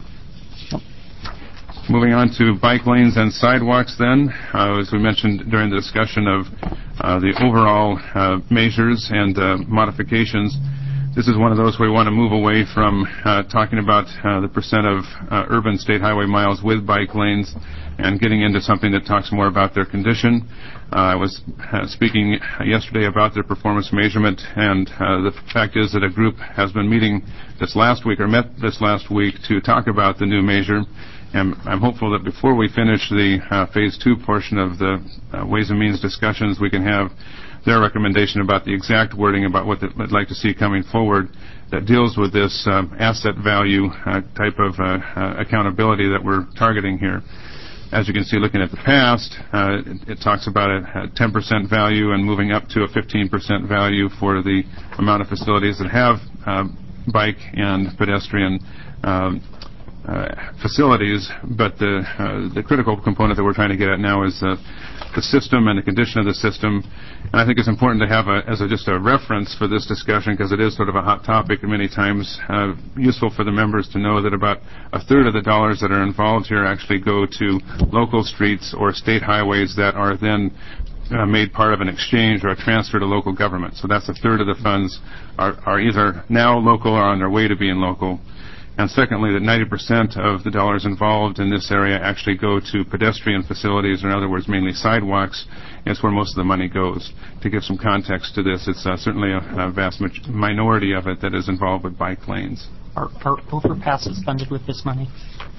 Moving on to bike lanes and sidewalks then, uh, as we mentioned during the discussion of uh, the overall uh, measures and uh, modifications, this is one of those where we want to move away from uh, talking about uh, the percent of uh, urban state highway miles with bike lanes and getting into something that talks more about their condition. Uh, I was uh, speaking yesterday about their performance measurement, and uh, the fact is that a group has been meeting this last week, or met this last week, to talk about the new measure. And I'm hopeful that before we finish the uh, Phase two portion of the uh, Ways and Means discussions, we can have their recommendation about the exact wording about what they'd like to see coming forward that deals with this uh, asset value uh, type of uh, uh, accountability that we're targeting here. As you can see, looking at the past, uh, it, it talks about a, a ten percent value and moving up to a fifteen percent value for the amount of facilities that have uh, bike and pedestrian um, Uh, facilities, but the uh, the critical component that we're trying to get at now is uh, the system and the condition of the system. And I think it's important to have a, as a, just a reference for this discussion, because it is sort of a hot topic and many times uh, useful for the members to know that about a third of the dollars that are involved here actually go to local streets or state highways that are then Uh, made part of an exchange or a transfer to local government. So that's a third of the funds are, are either now local or on their way to being local. And secondly, that ninety percent of the dollars involved in this area actually go to pedestrian facilities, or in other words, mainly sidewalks. It's where most of the money goes. To give some context to this, it's uh, certainly a, a vast minority of it that is involved with bike lanes. Are, are overpasses funded with this money?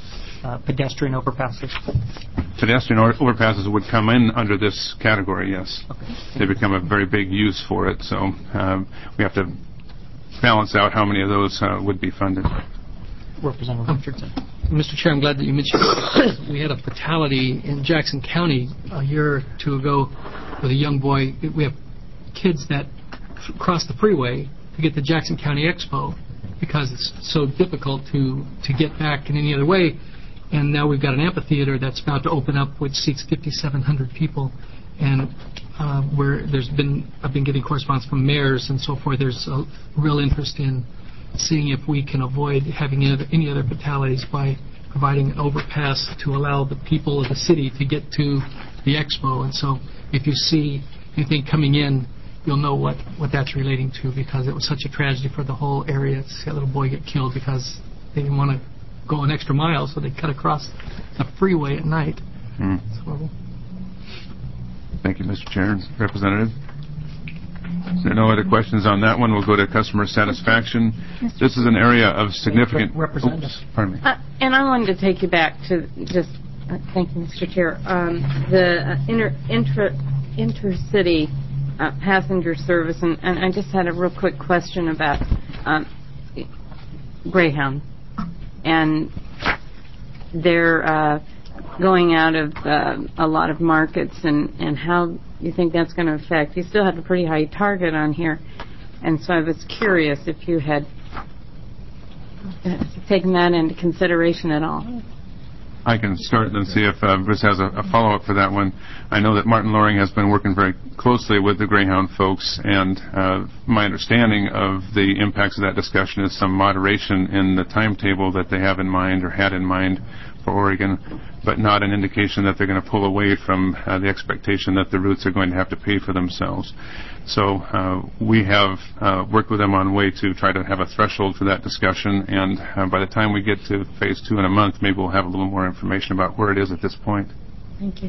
uh, pedestrian overpasses? Pedestrian or- overpasses would come in under this category, yes. Okay. They become a very big use for it, so um, we have to balance out how many of those uh, would be funded. Representative Richardson. Mister Chair, I'm glad that you mentioned this. We had a fatality in Jackson County a year or two ago with a young boy. We have kids that f- cross the freeway to get to Jackson County Expo because it's so difficult to, to get back in any other way. And now we've got an amphitheater that's about to open up, which seats fifty-seven hundred people. And uh, where there's been, I've been getting correspondence from mayors and so forth. There's a real interest in seeing if we can avoid having any other, any other fatalities by providing an overpass to allow the people of the city to get to the expo. And so if you see anything coming in, you'll know what, what that's relating to, because it was such a tragedy for the whole area to see a little boy get killed because they didn't want to go an extra mile, so they cut across the freeway at night. Mm. It's horrible. Thank you, Mister Chair. Representative? If there are no other questions on that one, we'll go to customer satisfaction. This is an area of significant... Representative. Oops, pardon me. Uh, and I wanted to take you back to just, uh, thank you, Mister Chair, um, the uh, inter, intra, intercity uh, passenger service, and, and I just had a real quick question about um, Greyhound. And they're uh, going out of uh, a lot of markets, and, and how you think that's going to affect. You still have a pretty high target on here, and so I was curious if you had taken that into consideration at all. I can start and see if uh, Bruce has a, a follow-up for that one. I know that Martin Loring has been working very closely with the Greyhound folks, and uh, my understanding of the impacts of that discussion is some moderation in the timetable that they have in mind or had in mind for Oregon, but not an indication that they're going to pull away from uh, the expectation that the routes are going to have to pay for themselves. So uh, we have uh, worked with them on a way to try to have a threshold for that discussion, and uh, by the time we get to phase two in a month, maybe we'll have a little more information about where it is at this point. Thank you.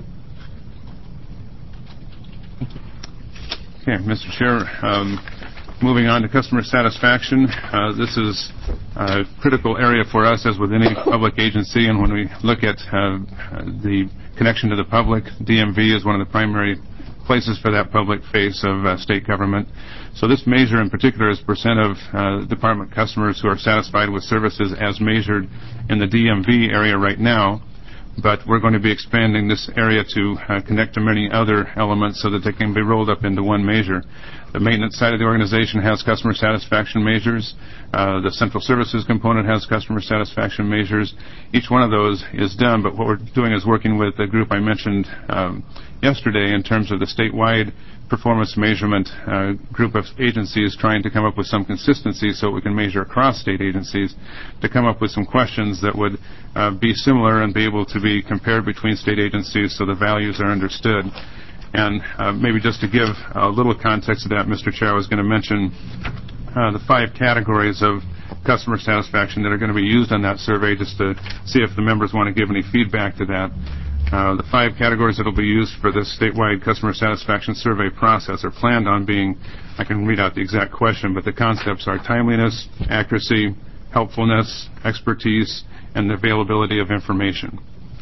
Okay, Mister Chair, um, moving on to customer satisfaction. Uh, this is a critical area for us, as with any public agency, and when we look at uh, the connection to the public, D M V is one of the primary places for that public face of uh, state government. So this measure in particular is percent of uh, department customers who are satisfied with services as measured in the D M V area right now. But we're going to be expanding this area to uh, connect to many other elements so that they can be rolled up into one measure. The maintenance side of the organization has customer satisfaction measures. Uh, the central services component has customer satisfaction measures. Each one of those is done, but what we're doing is working with the group I mentioned um, yesterday in terms of the statewide performance measurement uh, group of agencies, trying to come up with some consistency so we can measure across state agencies, to come up with some questions that would uh, be similar and be able to be compared between state agencies so the values are understood. And uh, maybe just to give a little context to that, Mister Chair, I was going to mention uh, the five categories of customer satisfaction that are going to be used on that survey, just to see if the members want to give any feedback to that. Uh, the five categories that will be used for this statewide customer satisfaction survey process are planned on being, I can read out the exact question, but the concepts are timeliness, accuracy, helpfulness, expertise, and the availability of information.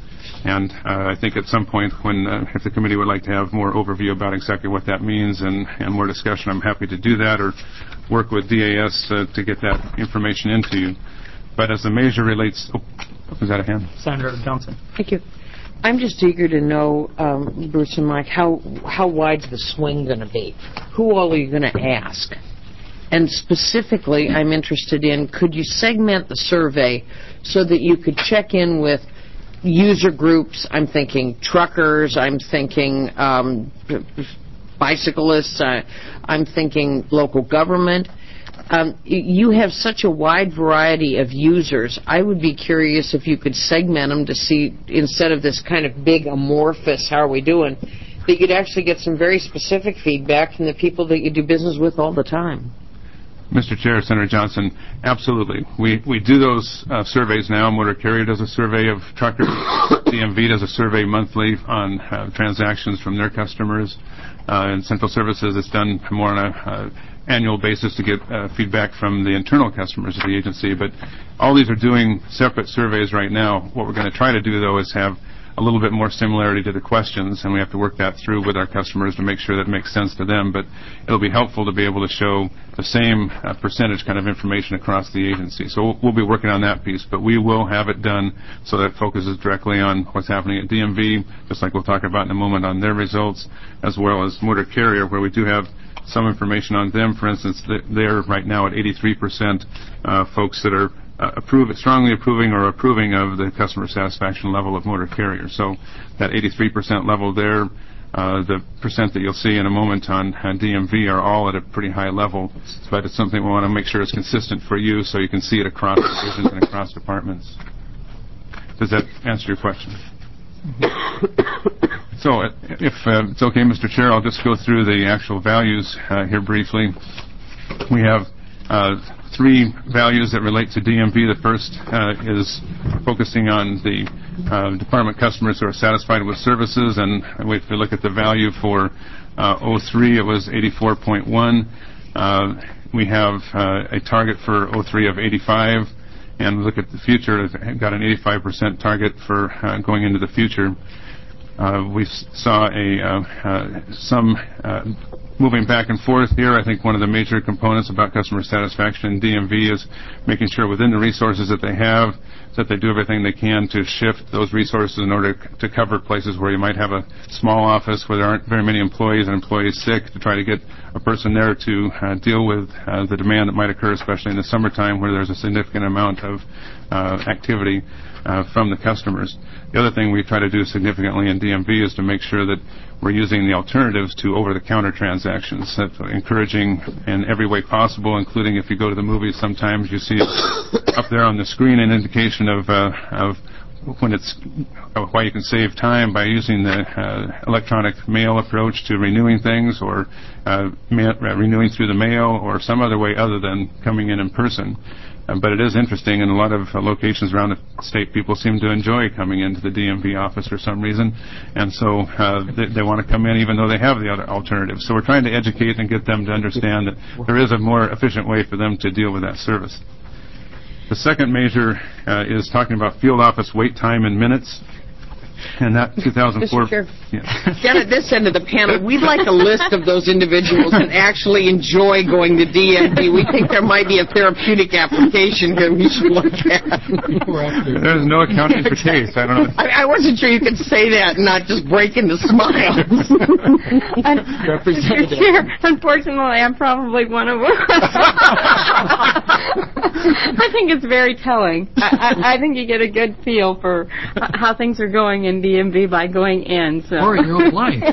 And uh, I think at some point, when uh, if the committee would like to have more overview about exactly what that means and, and more discussion, I'm happy to do that, or work with D A S uh, to get that information into you. But as the measure relates... Oh, is that a hand? Senator Johnson. Thank you. I'm just eager to know, um, Bruce and Mike, how, how wide's the swing going to be? Who all are you going to ask? And specifically, I'm interested in, could you segment the survey so that you could check in with user groups? I'm thinking truckers, I'm thinking um, bicyclists, I, I'm thinking local government. Um, you have such a wide variety of users. I would be curious if you could segment them to see, instead of this kind of big amorphous, how are we doing, that you could actually get some very specific feedback from the people that you do business with all the time. Mister Chair, Senator Johnson, absolutely. We we do those uh, surveys now. Motor Carrier does a survey of truckers. D M V does a survey monthly on uh, transactions from their customers. Uh, in Central Services, it's done more on a uh, annual basis to get uh, feedback from the internal customers of the agency. But all these are doing separate surveys right now. What we're going to try to do, though, is have a little bit more similarity to the questions, and we have to work that through with our customers to make sure that it makes sense to them. But it'll be helpful to be able to show the same uh, percentage kind of information across the agency. So we'll, we'll be working on that piece, but we will have it done so that it focuses directly on what's happening at D M V, just like we'll talk about in a moment on their results, as well as motor carrier, where we do have some information on them. For instance, they're right now at eighty-three percent uh, folks that are Uh, approve, strongly approving or approving of the customer satisfaction level of motor carrier. So that eighty-three percent level there, uh, the percent that you'll see in a moment on, on D M V are all at a pretty high level, but it's something we want to make sure is consistent for you so you can see it across divisions and across departments. Does that answer your question? So uh, if uh, it's okay, Mister Chair, I'll just go through the actual values uh, here briefly. We have uh, three values that relate to D M V. The first uh, is focusing on the uh, department customers who are satisfied with services, and if we look at the value for uh, oh three, it was eighty-four point one. Uh, we have uh, a target for oh three of eighty-five, and we look at the future, we've got an eighty-five percent target for uh, going into the future. Uh, we saw a uh, uh, some uh, moving back and forth here. I think one of the major components about customer satisfaction in D M V is making sure within the resources that they have that they do everything they can to shift those resources in order to cover places where you might have a small office where there aren't very many employees and employees sick, to try to get a person there to uh, deal with uh, the demand that might occur, especially in the summertime where there's a significant amount of uh, activity uh, from the customers. The other thing we try to do significantly in D M V is to make sure that we're using the alternatives to over-the-counter transactions, that encouraging in every way possible, including if you go to the movies, sometimes you see up there on the screen an indication of, uh, of when it's uh, why you can save time by using the uh, electronic mail approach to renewing things, or uh, ma- renewing through the mail, or some other way other than coming in in person. Uh, but it is interesting, in a lot of uh, locations around the state, people seem to enjoy coming into the D M V office for some reason, and so uh, they, they want to come in even though they have the other alternatives. So we're trying to educate and get them to understand that there is a more efficient way for them to deal with that service. The second measure uh, is talking about field office wait time in minutes. And that two thousand four... Mister Chair, yeah. down at this end of the panel, we'd like a list of those individuals that actually enjoy going to D M V. We think there might be a therapeutic application here we should look at. There's no accounting for taste. I don't know. I, I wasn't sure you could say that and not just break into smiles. Mister Chair, unfortunately, I'm probably one of them. I think it's very telling. I, I, I think you get a good feel for how things are going in D M V by going in. So. Or in your own life.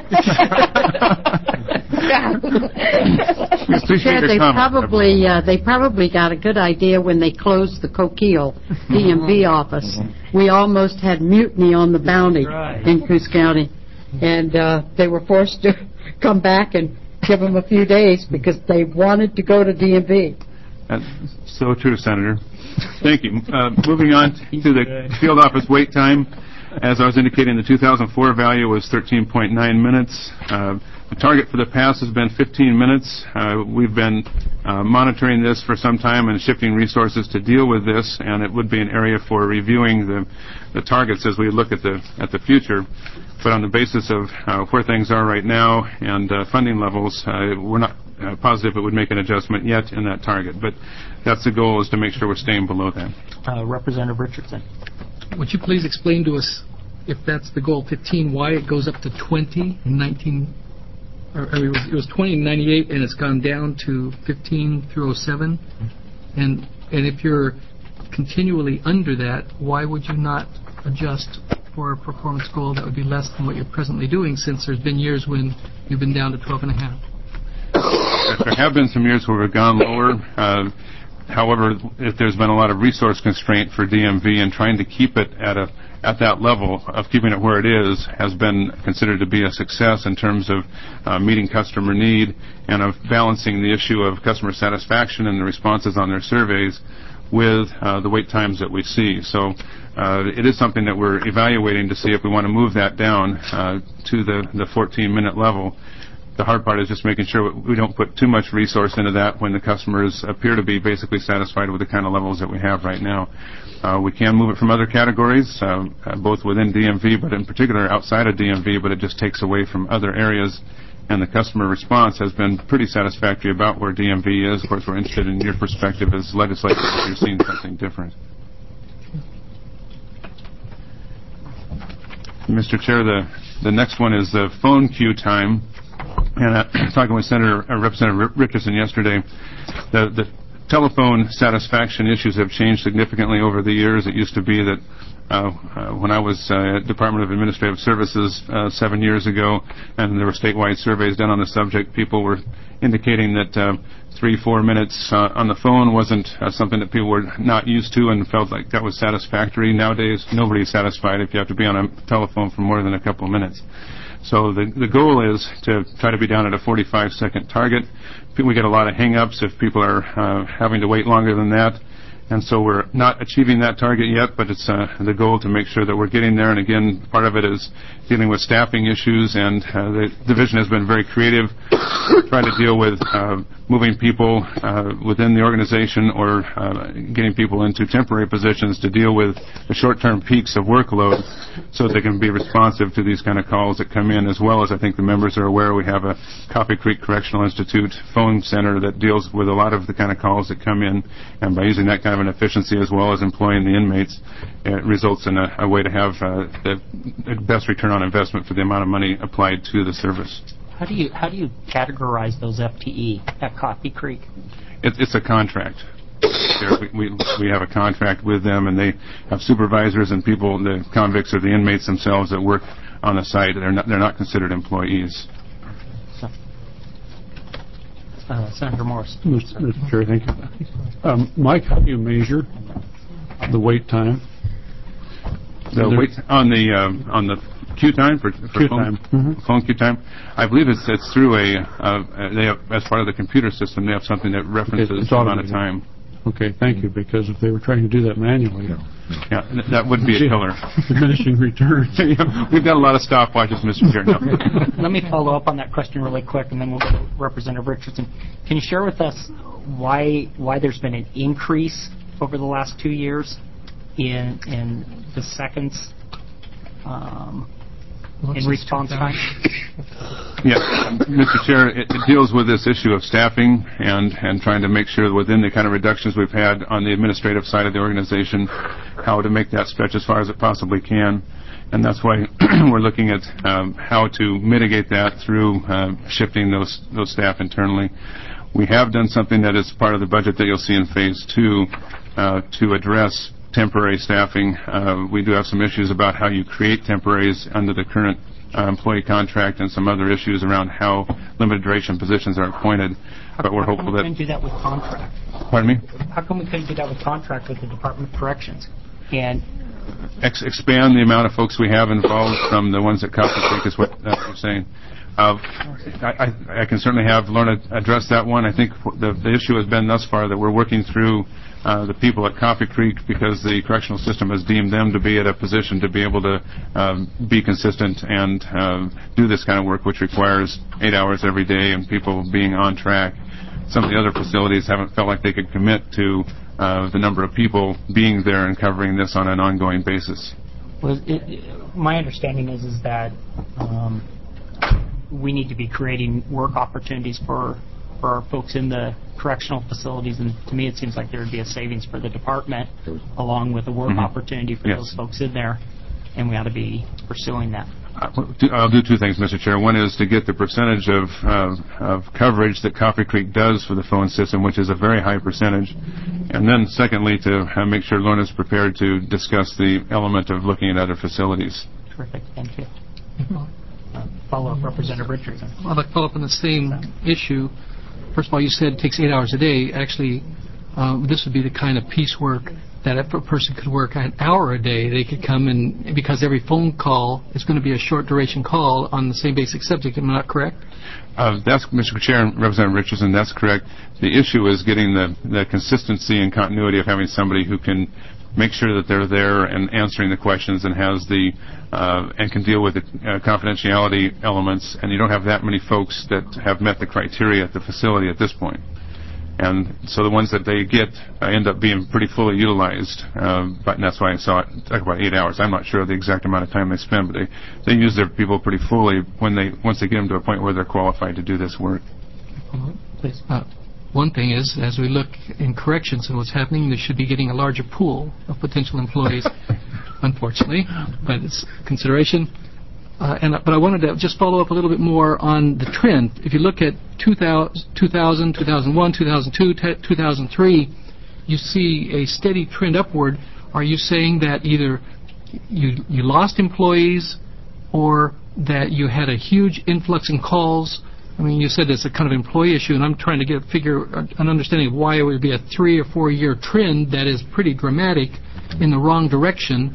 Mister Chair, they probably uh, they probably got a good idea when they closed the Coquille D M V office. We almost had mutiny on the Bounty right. in Coos County, and uh, they were forced to come back and give them a few days because they wanted to go to D M V. That's so true, Senator. Thank you. Uh, moving on to the field office wait time. As I was indicating, the two thousand four value was thirteen point nine minutes. Uh, the target for the past has been fifteen minutes. Uh, we've been uh, monitoring this for some time and shifting resources to deal with this, and it would be an area for reviewing the, the targets as we look at the at the future. But on the basis of uh, where things are right now and uh, funding levels, uh, we're not uh, positive it would make an adjustment yet in that target. But that's the goal, is to make sure we're staying below that. Uh, Representative Richardson. Would you please explain to us, if that's the goal, fifteen, why it goes up to twenty in nineteen, or, or it, was, it was twenty in ninety-eight and it's gone down to fifteen through oh seven? And, and if you're continually under that, why would you not adjust for a performance goal that would be less than what you're presently doing, since there's been years when you've been down to twelve and a half? There have been some years where we've gone lower. Uh, However, if there's been a lot of resource constraint for D M V, and trying to keep it at a at that level of keeping it where it is has been considered to be a success in terms of uh, meeting customer need and of balancing the issue of customer satisfaction and the responses on their surveys with uh, the wait times that we see. So uh, it is something that we're evaluating to see if we want to move that down uh, to the, the fourteen minute level. the hard part is just making sure we don't put too much resource into that when the customers appear to be basically satisfied with the kind of levels that we have right now. Uh, we can move it from other categories, uh, uh, both within D M V, but in particular outside of D M V, but it just takes away from other areas. And the customer response has been pretty satisfactory about where D M V is. Of course, we're interested in your perspective as legislators if you're seeing something different. Mister Chair, the, the next one is the phone queue time. And uh, talking with Senator uh, Representative Richardson yesterday, the, the telephone satisfaction issues have changed significantly over the years. It used to be that Uh, uh, when I was uh, at Department of Administrative Services uh, seven years ago, and there were statewide surveys done on the subject, people were indicating that uh, three, four minutes uh, on the phone wasn't uh, something that people were not used to and felt like that was satisfactory. Nowadays, nobody's satisfied if you have to be on a telephone for more than a couple of minutes. So the the goal is to try to be down at a forty-five second target. We get a lot of hang-ups if people are uh, having to wait longer than that. And so we're not achieving that target yet, but it's uh, the goal to make sure that we're getting there. And again, part of it is dealing with staffing issues, and uh, the division has been very creative, trying to deal with uh, moving people uh, within the organization or uh, getting people into temporary positions to deal with the short-term peaks of workload so they can be responsive to these kind of calls that come in, as well as I think the members are aware we have a Coffee Creek Correctional Institute phone center that deals with a lot of the kind of calls that come in, and by using that kind of an efficiency as well as employing the inmates, it results in a, a way to have uh, the best return on investment for the amount of money applied to the service. How do you how do you categorize those F T E at Coffee Creek? It, it's a contract. we, we we have a contract with them, and they have supervisors and people, the convicts or the inmates themselves that work on the site. They're not they're not considered employees. So, uh, Senator Morris. Mister Chair, thank you. Um, Mike, how do you measure the wait time? The wait on the um, on the queue time for, for queue phone, time. Mm-hmm. phone queue time. I believe it's it's through a uh, they have, as part of the computer system. They have something that references It's the amount of time. Okay, thank you. Because if they were trying to do that manually, yeah, th- that would be a killer. Diminishing returns. Yeah, we've got a lot of stopwatches, Mister Chair. No. Let me follow up on that question really quick, and then we'll go to Representative Richardson. Can you share with us why why there's been an increase over the last two years in in the seconds um, in response time? Yeah, Mister Chair, it, it deals with this issue of staffing and, and trying to make sure that within the kind of reductions we've had on the administrative side of the organization, how to make that stretch as far as it possibly can. And that's why we're looking at um, how to mitigate that through uh, shifting those those staff internally. We have done something that is part of the budget that you'll see in phase two uh, to address temporary staffing. Uh, we do have some issues about how you create temporaries under the current uh, employee contract and some other issues around how limited duration positions are appointed. But we're How hopeful come we that... couldn't do that with contract? Pardon me? How come we couldn't do that with contract with the Department of Corrections? And Ex- expand the amount of folks we have involved from the ones at Coffee Creek is what uh, you're saying. Uh, I, I, I can certainly have Lorna address that one. I think the, the issue has been thus far that we're working through uh, the people at Coffee Creek because the correctional system has deemed them to be at a position to be able to um, be consistent and um, do this kind of work, which requires eight hours every day and people being on track. Some of the other facilities haven't felt like they could commit to uh, the number of people being there and covering this on an ongoing basis. well, it, it, my understanding is is that um, we need to be creating work opportunities for for our folks in the correctional facilities, and to me it seems like there would be a savings for the department along with a work Mm-hmm. opportunity for Yes. those folks in there, and we ought to be pursuing that. I'll do two things, Mister Chair. One is to get the percentage of, uh, of coverage that Coffee Creek does for the phone system, which is a very high percentage. And then, secondly, to uh, make sure Lorna's prepared to discuss the element of looking at other facilities. Terrific. Thank you. Uh, follow up, Representative Richardson. I'd like to follow up on the same issue. First of all, you said it takes eight hours a day. Actually, uh, this would be the kind of piecework that if a person could work an hour a day, they could come in, because every phone call is going to be a short duration call on the same basic subject. Am I not correct? Uh, that's, Mister Chair and Representative Richardson, that's correct. The issue is getting the, the consistency and continuity of having somebody who can make sure that they're there and answering the questions and has the uh, and can deal with the uh, confidentiality elements. And you don't have that many folks that have met the criteria at the facility at this point. And so the ones that they get uh, end up being pretty fully utilized. Uh, but and that's why I saw it talk about eight hours. I'm not sure of the exact amount of time they spend, but they, they use their people pretty fully when they once they get them to a point where they're qualified to do this work. Please. Uh, one thing is, as we look in corrections and what's happening, they should be getting a larger pool of potential employees, unfortunately, but it's consideration. Uh, and but I wanted to just follow up a little bit more on the trend. If you look at two thousand, two thousand, two thousand one, two thousand two, two thousand three, you see a steady trend upward. Are you saying that either you you lost employees or that you had a huge influx in calls? I mean, you said it's a kind of employee issue, and I'm trying to get figure an understanding of why it would be a three or four year trend that is pretty dramatic in the wrong direction.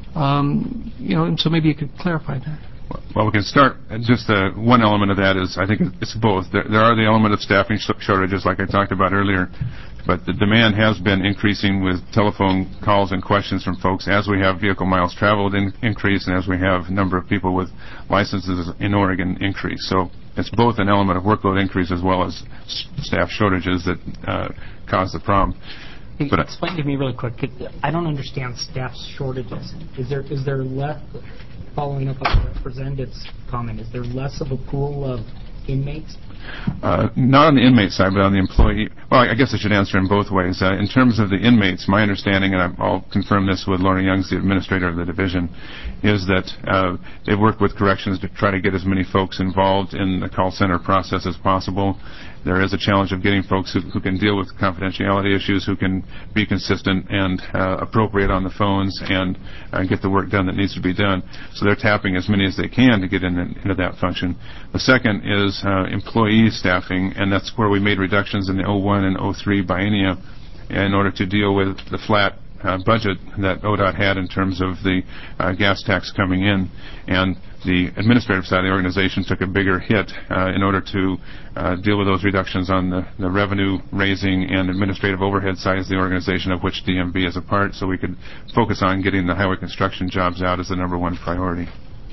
Um, you know, and so maybe you could clarify that. Well, we can start. Just uh, one element of that is I think it's both. There, there are the element of staffing shortages, like I talked about earlier, but the demand has been increasing with telephone calls and questions from folks as we have vehicle miles traveled in, increase and as we have number of people with licenses in Oregon increase. So it's both an element of workload increase as well as staff shortages that uh, cause the problem. But explain to me really quick. I don't understand staff shortages. Is there is there less? Following up on the representative's comment, is there less of a pool of inmates? Uh, not on the inmate side, but on the employee. Well, I guess I should answer in both ways. Uh, in terms of the inmates, my understanding, and I'll confirm this with Laura Youngs, the administrator of the division, is that uh, they've worked with corrections to try to get as many folks involved in the call center process as possible. There is a challenge of getting folks who, who can deal with confidentiality issues, who can be consistent and uh, appropriate on the phones and uh, get the work done that needs to be done. So they're tapping as many as they can to get in, into that function. The second is uh, employee staffing, and that's where we made reductions in the oh one and oh three biennia in order to deal with the flat uh, budget that O D O T had in terms of the uh, gas tax coming in. And the administrative side of the organization took a bigger hit uh, in order to uh, deal with those reductions on the, the revenue raising and administrative overhead side of the organization, of which D M V is a part, so we could focus on getting the highway construction jobs out as the number one priority.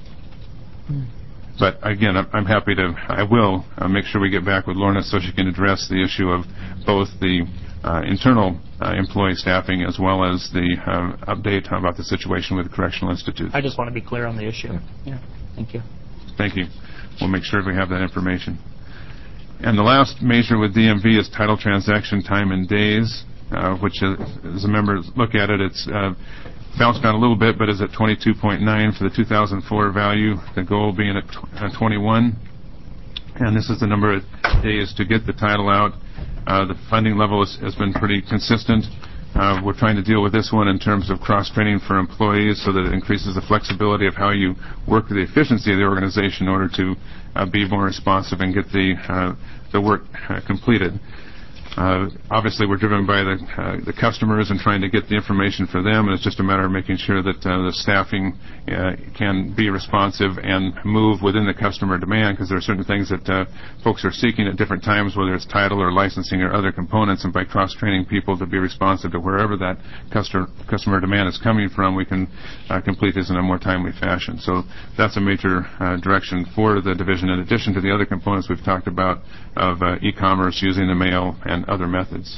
Mm. But again, I'm happy to, I will uh, make sure we get back with Lorna so she can address the issue of both the uh, internal uh, employee staffing as well as the uh, update about the situation with the Correctional Institute. I just want to be clear on the issue. Yeah. Thank you. Thank you. We'll make sure we have that information. And the last measure with D M V is title transaction time in days, uh, which, uh, as the members look at it, it's uh, bounced down a little bit, but is at twenty-two point nine for the two thousand four value, the goal being at uh, twenty-one. And this is the number of days to get the title out. Uh, the funding level is, has been pretty consistent. Uh, we're trying to deal with this one in terms of cross-training for employees so that it increases the flexibility of how you work with the efficiency of the organization in order to uh, be more responsive and get the, uh, the work uh, completed. Uh, obviously, we're driven by the, uh, the customers and trying to get the information for them, and it's just a matter of making sure that uh, the staffing uh, can be responsive and move within the customer demand, because there are certain things that uh, folks are seeking at different times, whether it's title or licensing or other components, and by cross-training people to be responsive to wherever that customer, customer demand is coming from, we can uh, complete this in a more timely fashion. So that's a major uh, direction for the division, in addition to the other components we've talked about of uh, e-commerce, using the mail, and other methods.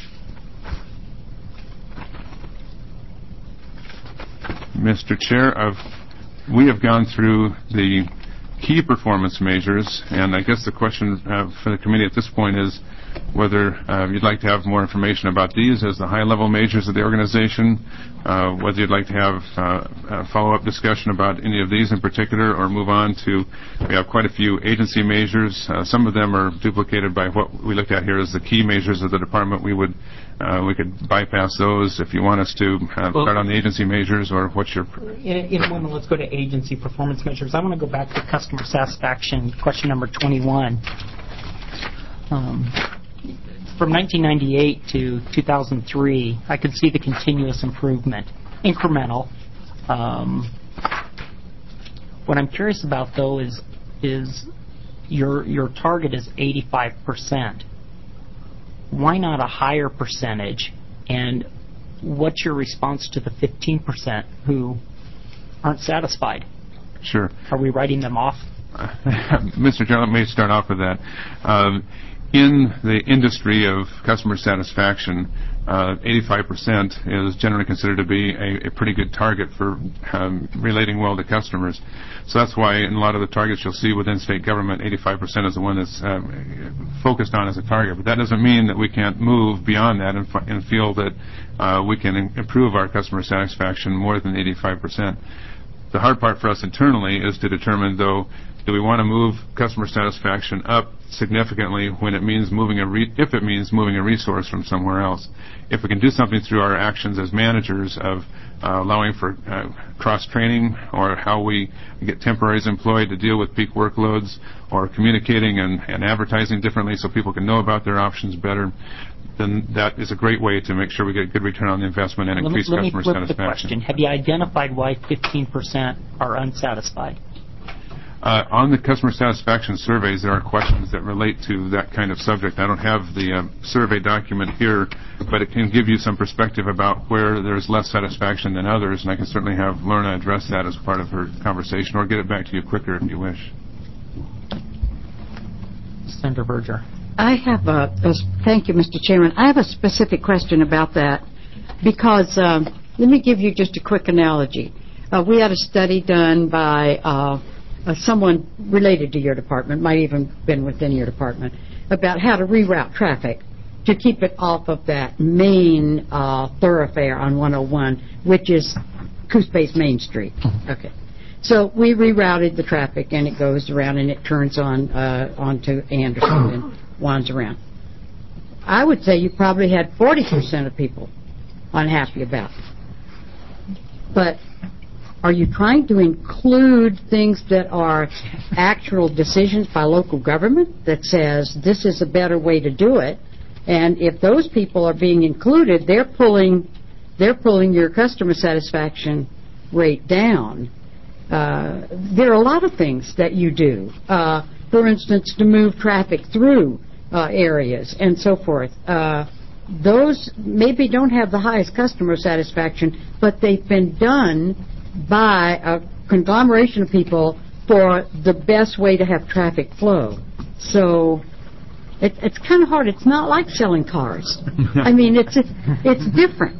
Mister Chair, I've, we have gone through the key performance measures, and I guess the question uh, for the committee at this point is whether uh, you'd like to have more information about these as the high-level measures of the organization, uh, whether you'd like to have uh, a follow-up discussion about any of these in particular, or move on to, we have quite a few agency measures. Uh, some of them are duplicated by what we looked at here as the key measures of the department. We would uh, we could bypass those if you want us to uh, well, start on the agency measures, or what's your... In, in a moment, let's go to agency performance measures. I want to go back to customer satisfaction, question number twenty-one. Um, From nineteen ninety-eight to two thousand three, I could see the continuous improvement, incremental. Um, what I'm curious about, though, is is your your target is eighty-five percent. Why not a higher percentage? And what's your response to the fifteen percent who aren't satisfied? Sure. Are we writing them off? Mister Chair, let me start off with that. Um, in the industry of customer satisfaction, uh, eighty-five percent is generally considered to be a, a pretty good target for um, relating well to customers. So that's why in a lot of the targets you'll see within state government, eighty-five percent is the one that's um, focused on as a target. But that doesn't mean that we can't move beyond that and, f- and feel that uh, we can in- improve our customer satisfaction more than eighty-five percent. The hard part for us internally is to determine, though, do we want to move customer satisfaction up significantly when it means moving a re- if it means moving a resource from somewhere else? If we can do something through our actions as managers of uh, allowing for uh, cross-training, or how we get temporaries employed to deal with peak workloads, or communicating and, and advertising differently so people can know about their options better, then that is a great way to make sure we get a good return on the investment and increase let me, customer let me flip satisfaction. The question. Have you identified why fifteen percent are unsatisfied? Uh, on the customer satisfaction surveys, there are questions that relate to that kind of subject. I don't have the uh, survey document here, but it can give you some perspective about where there's less satisfaction than others, and I can certainly have Lorna address that as part of her conversation, or get it back to you quicker if you wish. Senator Berger. I have a, a thank you, Mister Chairman. I have a specific question about that, because um, let me give you just a quick analogy. Uh, we had a study done by uh, uh, someone related to your department, might even been within your department, about how to reroute traffic to keep it off of that main uh, thoroughfare on one oh one, which is Coos Bay's Main Street. Okay. So we rerouted the traffic, and it goes around and it turns on uh, onto Anderson and winds around. I would say you probably had forty percent of people unhappy about it. But are you trying to include things that are actual decisions by local government that says this is a better way to do it? And if those people are being included, they're pulling they're pulling your customer satisfaction rate down. Uh, there are a lot of things that you do. Uh, for instance, to move traffic through uh, areas and so forth. Uh, those maybe don't have the highest customer satisfaction, but they've been done by a conglomeration of people for the best way to have traffic flow. So it, it's kind of hard. It's not like selling cars. I mean, it's it's different.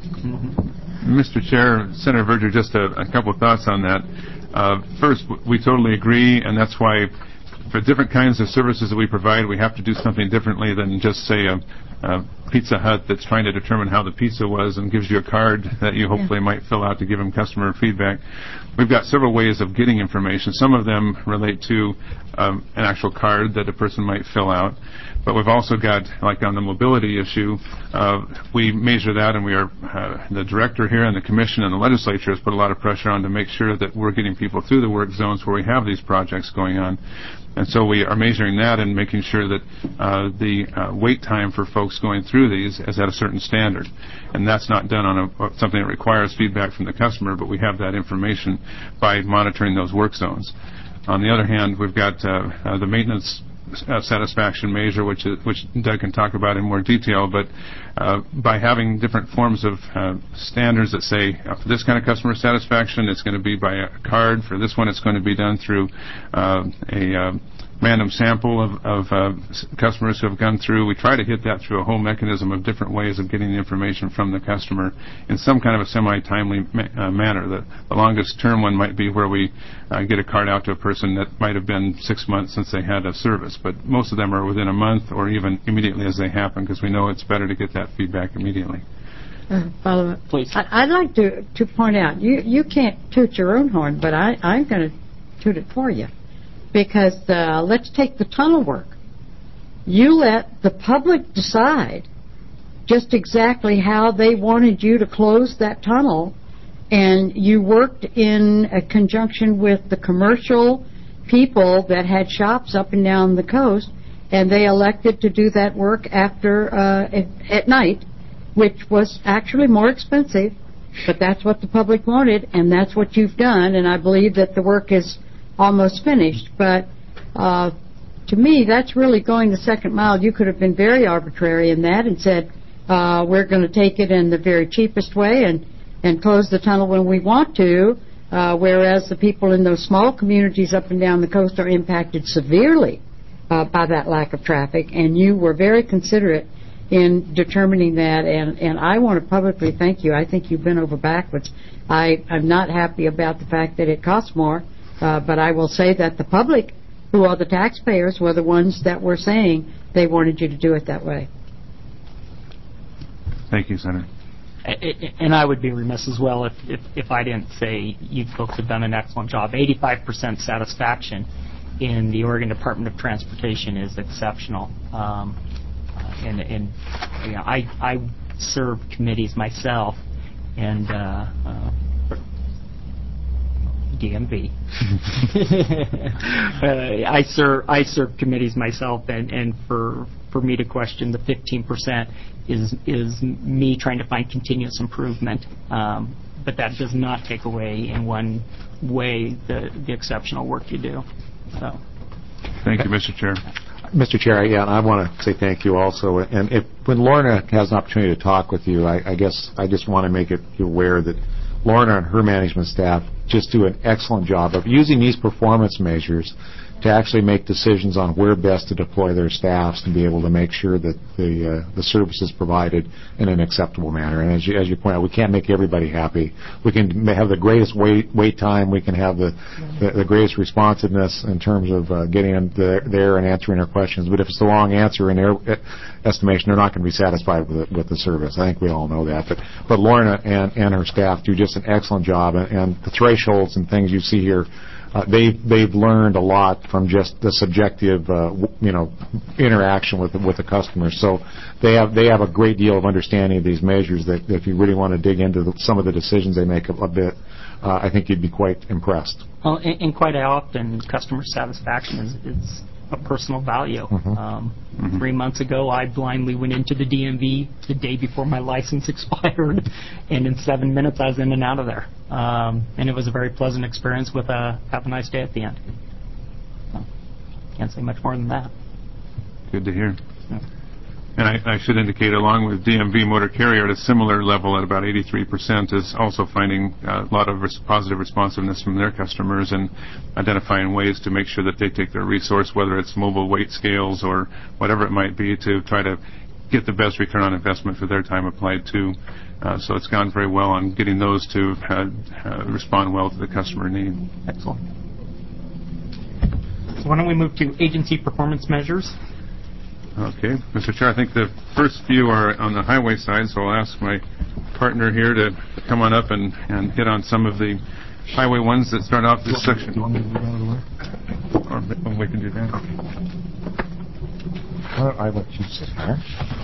Mister Chair, Senator Berger, just a, a couple of thoughts on that. Uh, first, we totally agree, and that's why for different kinds of services that we provide, we have to do something differently than just, say, a, a Pizza Hut that's trying to determine how the pizza was and gives you a card that you hopefully yeah. might fill out to give them customer feedback. We've got several ways of getting information. Some of them relate to um, an actual card that a person might fill out. But we've also got, like on the mobility issue, uh, we measure that, and we are, uh, the director here and the commission and the legislature has put a lot of pressure on to make sure that we're getting people through the work zones where we have these projects going on. And so we are measuring that and making sure that uh, the uh, wait time for folks going through these is at a certain standard. And that's not done on a, something that requires feedback from the customer, but we have that information by monitoring those work zones. On the other hand, we've got uh, uh, the maintenance Uh, satisfaction measure, which is, which Doug can talk about in more detail, but uh, by having different forms of uh, standards that say uh, for this kind of customer satisfaction, it's going to be by a card. For this one, it's going to be done through uh, a uh, random sample of, of uh, customers who have gone through. We try to hit that through a whole mechanism of different ways of getting the information from the customer in some kind of a semi-timely ma- uh, manner. The, the longest term one might be where we uh, get a card out to a person that might have been six months since they had a service, but most of them are within a month or even immediately as they happen, because we know it's better to get that feedback immediately. Uh, follow up. Please. I, I'd like to, to point out, you, you can't toot your own horn, but I, I'm going to toot it for you. Because uh, let's take the tunnel work. You let the public decide just exactly how they wanted you to close that tunnel, and you worked in a conjunction with the commercial people that had shops up and down the coast, and they elected to do that work after uh, at, at night, which was actually more expensive, but that's what the public wanted, and that's what you've done, and I believe that the work is almost finished. But uh, to me, that's really going the second mile. You could have been very arbitrary in that and said, Uh, we're going to take it in the very cheapest way and, and close the tunnel when we want to, uh, whereas the people in those small communities up and down the coast are impacted severely uh, by that lack of traffic. And you were very considerate in determining that, and, and I want to publicly thank you. I think you've been over backwards. I, I'm not happy about the fact that it costs more, uh, but I will say that the public, who are the taxpayers, were the ones that were saying they wanted you to do it that way. Thank you, Senator. And I would be remiss as well if, if, if I didn't say you folks have done an excellent job. eighty-five percent satisfaction in the Oregon Department of Transportation is exceptional. Um, and and you know, I, I serve committees myself, and uh, uh, D M V. uh, I serve I serve committees myself, and, and for for me to question the fifteen percent is is me trying to find continuous improvement. Um, but that does not take away in one way the the exceptional work you do. So, thank you, Mister Chair. Mister Chair, yeah, and I want to say thank you also. And if, when Lorna has an opportunity to talk with you, I, I guess I just want to make it aware that Lorna and her management staff just do an excellent job of using these performance measures to actually make decisions on where best to deploy their staffs to be able to make sure that the uh, the service is provided in an acceptable manner. And as you, as you point out, we can't make everybody happy. We can have the greatest wait wait time. We can have the the, the greatest responsiveness in terms of uh, getting them the, there and answering their questions. But if it's the wrong answer in their estimation, they're not going to be satisfied with the, with the service. I think we all know that. But but Lorna and, and her staff do just an excellent job. And, and the thresholds and things you see here, Uh, they've they've learned a lot from just the subjective, uh, w- you know, interaction with the, with the customers. So they have they have a great deal of understanding of these measures. That, that if you really want to dig into the, some of the decisions they make a, a bit, uh, I think you'd be quite impressed. Well, and, and quite often, customer satisfaction is, is a personal value. Mm-hmm. Um, mm-hmm. Three months ago, I blindly went into the D M V the day before my license expired, and in seven minutes, I was in and out of there. Um, and it was a very pleasant experience with a have a nice day at the end. So, can't say much more than that. Good to hear. Yeah. And I, I should indicate, along with D M V Motor Carrier at a similar level at about eighty-three percent, is also finding uh, a lot of res- positive responsiveness from their customers and identifying ways to make sure that they take their resource, whether it's mobile weight scales or whatever it might be, to try to get the best return on investment for their time applied to. Uh, so it's gone very well on getting those to uh, uh, respond well to the customer need. Excellent. So why don't we move to agency performance measures? Okay. Mister Chair, I think the first few are on the highway side, so I'll ask my partner here to come on up and, and hit on some of the highway ones that start off this section. Do you want me to move out of the way? Or we can do that. Why don't I let you sit there?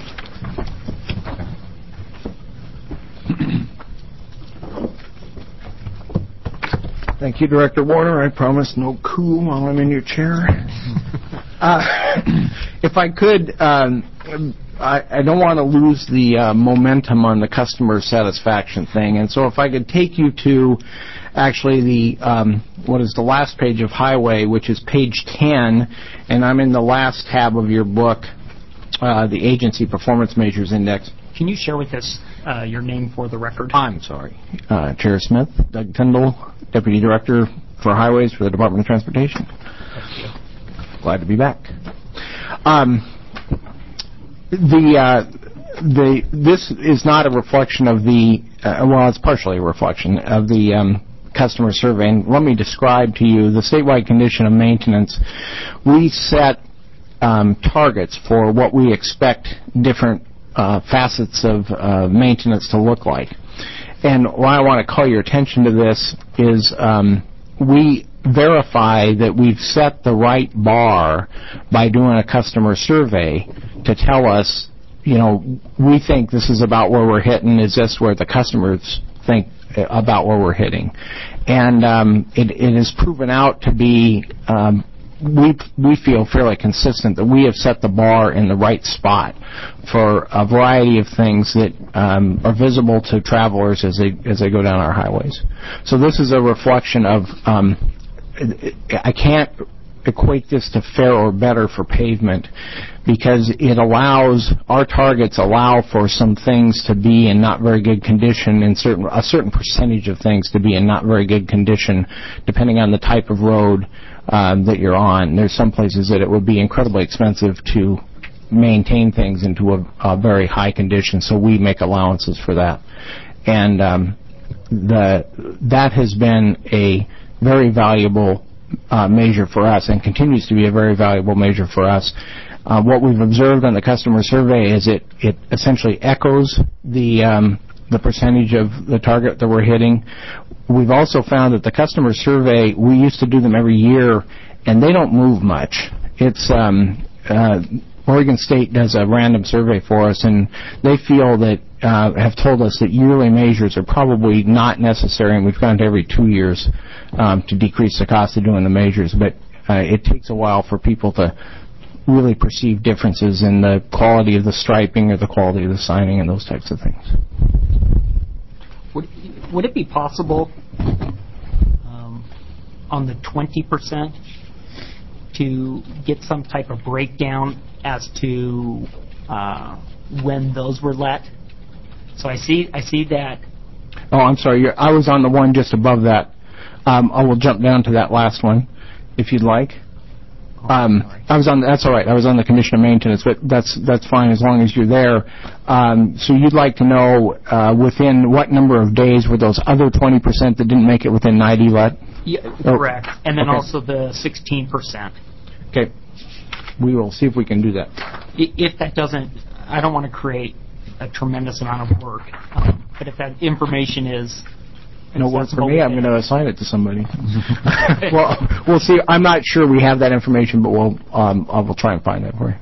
Thank you, Director Warner. I promise no coo while I'm in your chair. uh, if I could, um, I, I don't want to lose the uh, momentum on the customer satisfaction thing, and so if I could take you to actually the um, what is the last page of Highway, which is page ten, and I'm in the last tab of your book, uh, the Agency Performance Measures Index. Can you share with us uh, your name for the record? I'm sorry. Uh, Chair Smith, Doug Tyndall, Deputy Director for Highways for the Department of Transportation. Thank you. Glad to be back. Um, the uh, the this is not a reflection of the uh, well, it's partially a reflection of the um, customer survey. And let me describe to you the statewide condition of maintenance. We set um, targets for what we expect different uh, facets of uh, maintenance to look like. And why I want to call your attention to this is um, we verify that we've set the right bar by doing a customer survey to tell us, you know, we think this is about where we're hitting. Is this where the customers think about where we're hitting? And um, it, it has proven out to be, um, we we feel fairly consistent that we have set the bar in the right spot for a variety of things that um, are visible to travelers as they as they go down our highways. So this is a reflection of. Um, I can't equate this to fair or better for pavement, because it allows, our targets allow for some things to be in not very good condition, and certain a certain percentage of things to be in not very good condition, depending on the type of road um, that you're on. There's some places that it would be incredibly expensive to maintain things into a, a very high condition, so we make allowances for that. And um, the that has been a very valuable uh, measure for us, and continues to be a very valuable measure for us. Uh, what we've observed on the customer survey is it, it essentially echoes the um, the percentage of the target that we're hitting. We've also found that the customer survey, we used to do them every year, and they don't move much. It's um, uh, Oregon State does a random survey for us, and they feel that, uh, have told us that yearly measures are probably not necessary, and we've gone to every two years um, to decrease the cost of doing the measures. But uh, it takes a while for people to really perceive differences in the quality of the striping or the quality of the signing and those types of things. Would, would it be possible um, on the twenty percent to get some type of breakdown as to uh, when those were let? So I see I see that. Oh, I'm sorry. You're, I was on the one just above that. Um, I will jump down to that last one, if you'd like. Um, I was on. That's all right. I was on the Commission of Maintenance, but that's that's fine as long as you're there. Um, so you'd like to know uh, within what number of days were those other twenty percent that didn't make it within ninety let? Yeah, correct. Oh, and then okay. also the sixteen percent. Okay. We will see if we can do that. If that doesn't, I don't want to create a tremendous amount of work, um, but if that information is no work for me, I'm going to assign it to somebody. Well, we'll see. I'm not sure we have that information, but we'll um, I will try and find that for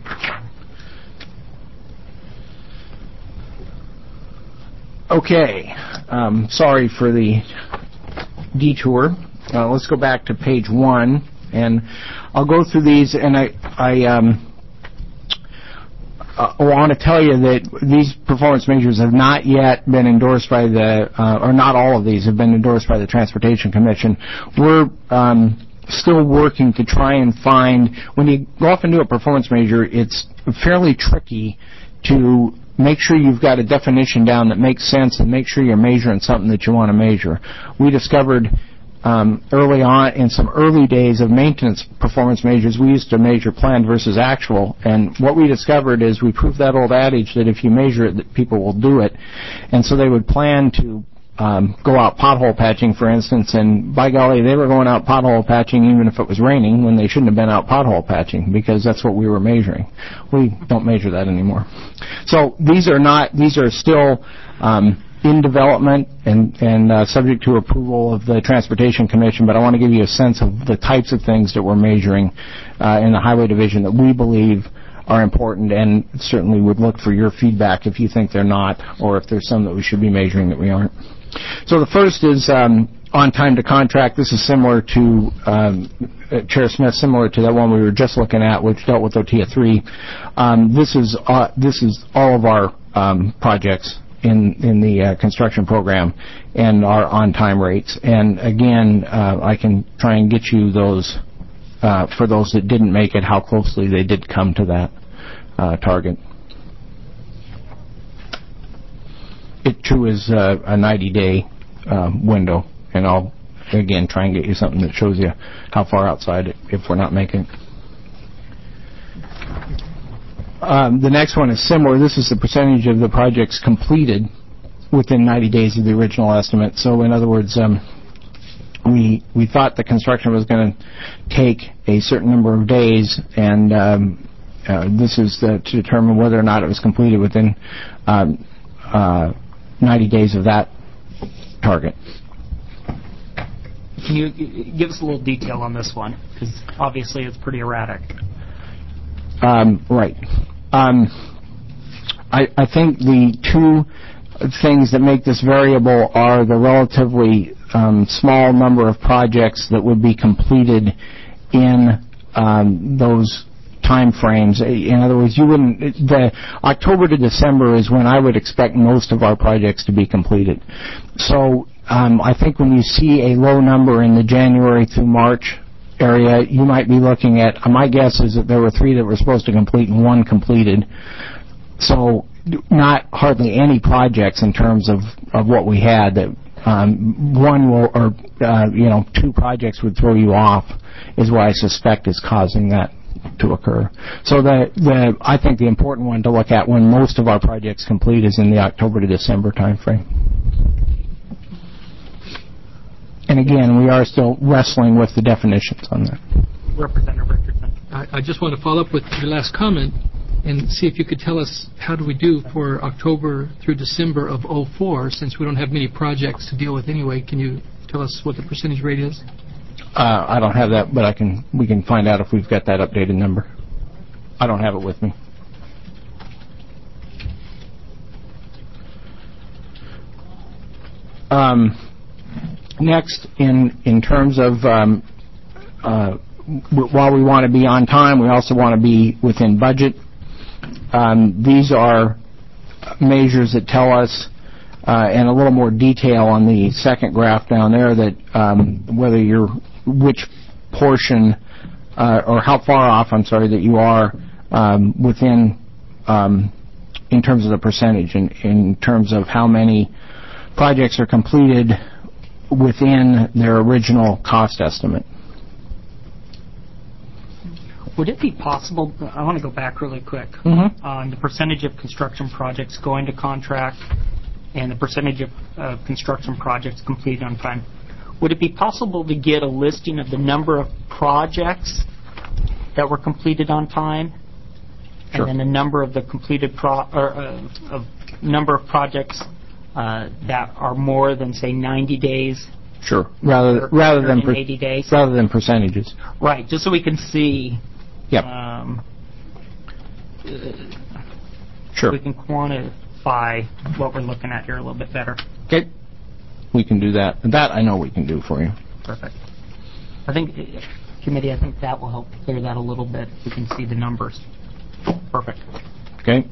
you. Okay. Um, sorry for the detour. Uh, let's go back to page one, and I'll go through these. And I, I um, Uh, I want to tell you that these performance measures have not yet been endorsed by the, uh, or not all of these have been endorsed by the Transportation Commission. We're um, still working to try and find, when you go off and do a performance measure, it's fairly tricky to make sure you've got a definition down that makes sense and make sure you're measuring something that you want to measure. We discovered Um, early on, in some early days of maintenance performance measures, we used to measure planned versus actual, and what we discovered is we proved that old adage that if you measure it, that people will do it. And so they would plan to um, go out pothole patching, for instance, and by golly, they were going out pothole patching even if it was raining when they shouldn't have been out pothole patching, because that's what we were measuring. We don't measure that anymore. So these are not, these are still um, in development and, and uh, subject to approval of the Transportation Commission, but I want to give you a sense of the types of things that we're measuring uh, in the Highway Division that we believe are important, and certainly would look for your feedback if you think they're not, or if there's some that we should be measuring that we aren't. So the first is um, on time to contract. This is similar to, um, uh, Chair Smith, similar to that one we were just looking at, which dealt with O T I A three. Um, this is uh, this is all of our um, projects in in the uh, construction program and our on-time rates. And again, uh, I can try and get you those, uh, for those that didn't make it, how closely they did come to that uh, target. It too is uh, a ninety-day um, window, and I'll again try and get you something that shows you how far outside it if we're not making it. Um, the next one is similar. This is the percentage of the projects completed within ninety days of the original estimate. So in other words, um, we we thought the construction was going to take a certain number of days, and um, uh, this is the, to determine whether or not it was completed within um, uh, ninety days of that target. Can you give us a little detail on this one? Because obviously it's pretty erratic. Um, right. Um, I, I think the two things that make this variable are the relatively um, small number of projects that would be completed in um, those time frames. In other words, you wouldn't. The October to December is when I would expect most of our projects to be completed. So um, I think when you see a low number in the January through March area, you might be looking at, my guess is that there were three that were supposed to complete and one completed. So not hardly any projects in terms of, of what we had. That um, one will, or uh, you know, two projects would throw you off, is what I suspect is causing that to occur. So the, the I think the important one to look at when most of our projects complete is in the October to December timeframe. And again, we are still wrestling with the definitions on that. Representative Richardson. I, I just want to follow up with your last comment and see if you could tell us how do we do for October through December of oh four, since we don't have many projects to deal with anyway. Can you tell us what the percentage rate is? Uh, I don't have that, but I can. We can find out if we've got that updated number. I don't have it with me. Um, next, in in terms of um, uh, w- while we want to be on time, we also want to be within budget. Um, these are measures that tell us, uh, in a little more detail on the second graph down there, that um, whether you're which portion uh, or how far off, I'm sorry, that you are um, within um, in terms of the percentage, in, in terms of how many projects are completed within their original cost estimate. Would it be possible, I want to go back really quick, Mm-hmm. on the percentage of construction projects going to contract and the percentage of uh, construction projects completed on time. Would it be possible to get a listing of the number of projects that were completed on time, Sure. and then the number of the completed pro or uh, of number of projects uh, that are more than, say, ninety days? Sure. Rather or, rather or than per, eighty days. rather than percentages. Right. Just so we can see. Yep. Um, uh, Sure. We can quantify what we're looking at here a little bit better. Okay. We can do that. That I know we can do for you. Perfect. I think, uh, committee, I think that will help clear that a little bit. We can see the numbers. Perfect. Okay.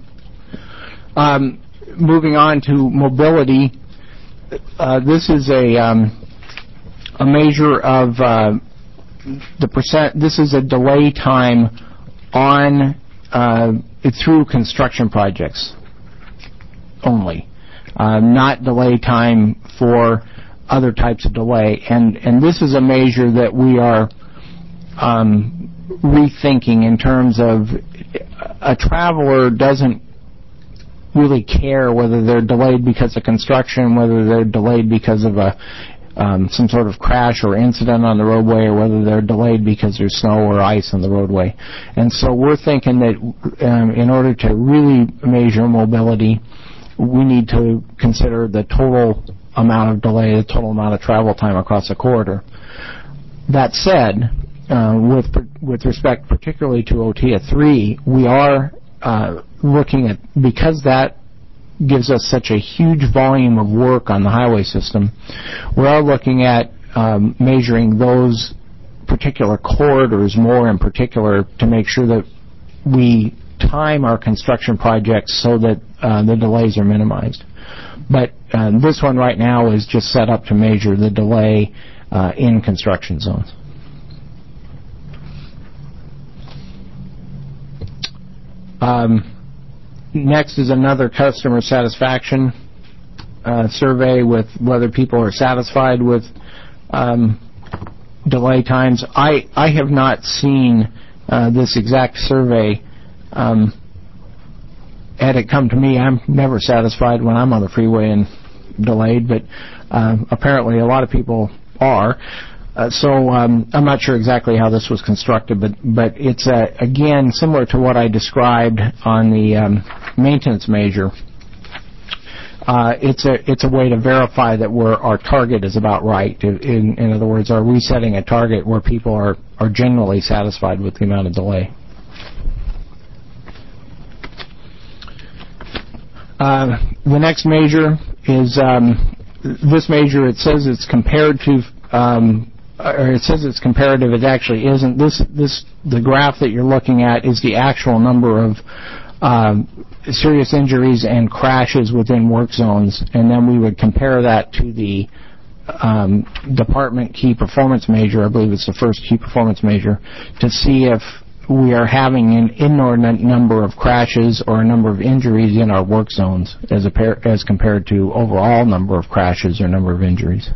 Um, moving on to mobility. Uh, this is a um, a measure of uh, the percent. This is a delay time on uh, through construction projects only, uh, not delay time for other types of delay. And and this is a measure that we are um, rethinking in terms of a traveler doesn't really care whether they're delayed because of construction, whether they're delayed because of a um, some sort of crash or incident on the roadway, or whether they're delayed because there's snow or ice on the roadway. And so we're thinking that um, in order to really measure mobility, we need to consider the total amount of delay, the total amount of travel time across a corridor. That said, uh, with with respect particularly to O T A three, we are uh, looking at, because that gives us such a huge volume of work on the highway system, we are looking at um, measuring those particular corridors more in particular to make sure that we time our construction projects so that uh, the delays are minimized. But uh, this one right now is just set up to measure the delay uh, in construction zones. Um, next is another customer satisfaction uh, survey with whether people are satisfied with um, delay times. I, I have not seen uh, this exact survey. Um, had it come to me, I'm never satisfied when I'm on the freeway and delayed, but uh, apparently a lot of people are. Uh, so um, I'm not sure exactly how this was constructed, but but it's uh, again similar to what I described on the um, maintenance measure. Uh, it's a it's a way to verify that we're, our target is about right. In, in other words, are we setting a target where people are, are generally satisfied with the amount of delay? Uh, the next measure is um, this measure. It says it's compared to. Um, or it says it's comparative. It actually isn't. This, this, the graph that you're looking at is the actual number of um, serious injuries and crashes within work zones, and then we would compare that to the um, department key performance measure, I believe it's the first key performance measure, to see if we are having an inordinate number of crashes or a number of injuries in our work zones as, a par- as compared to overall number of crashes or number of injuries.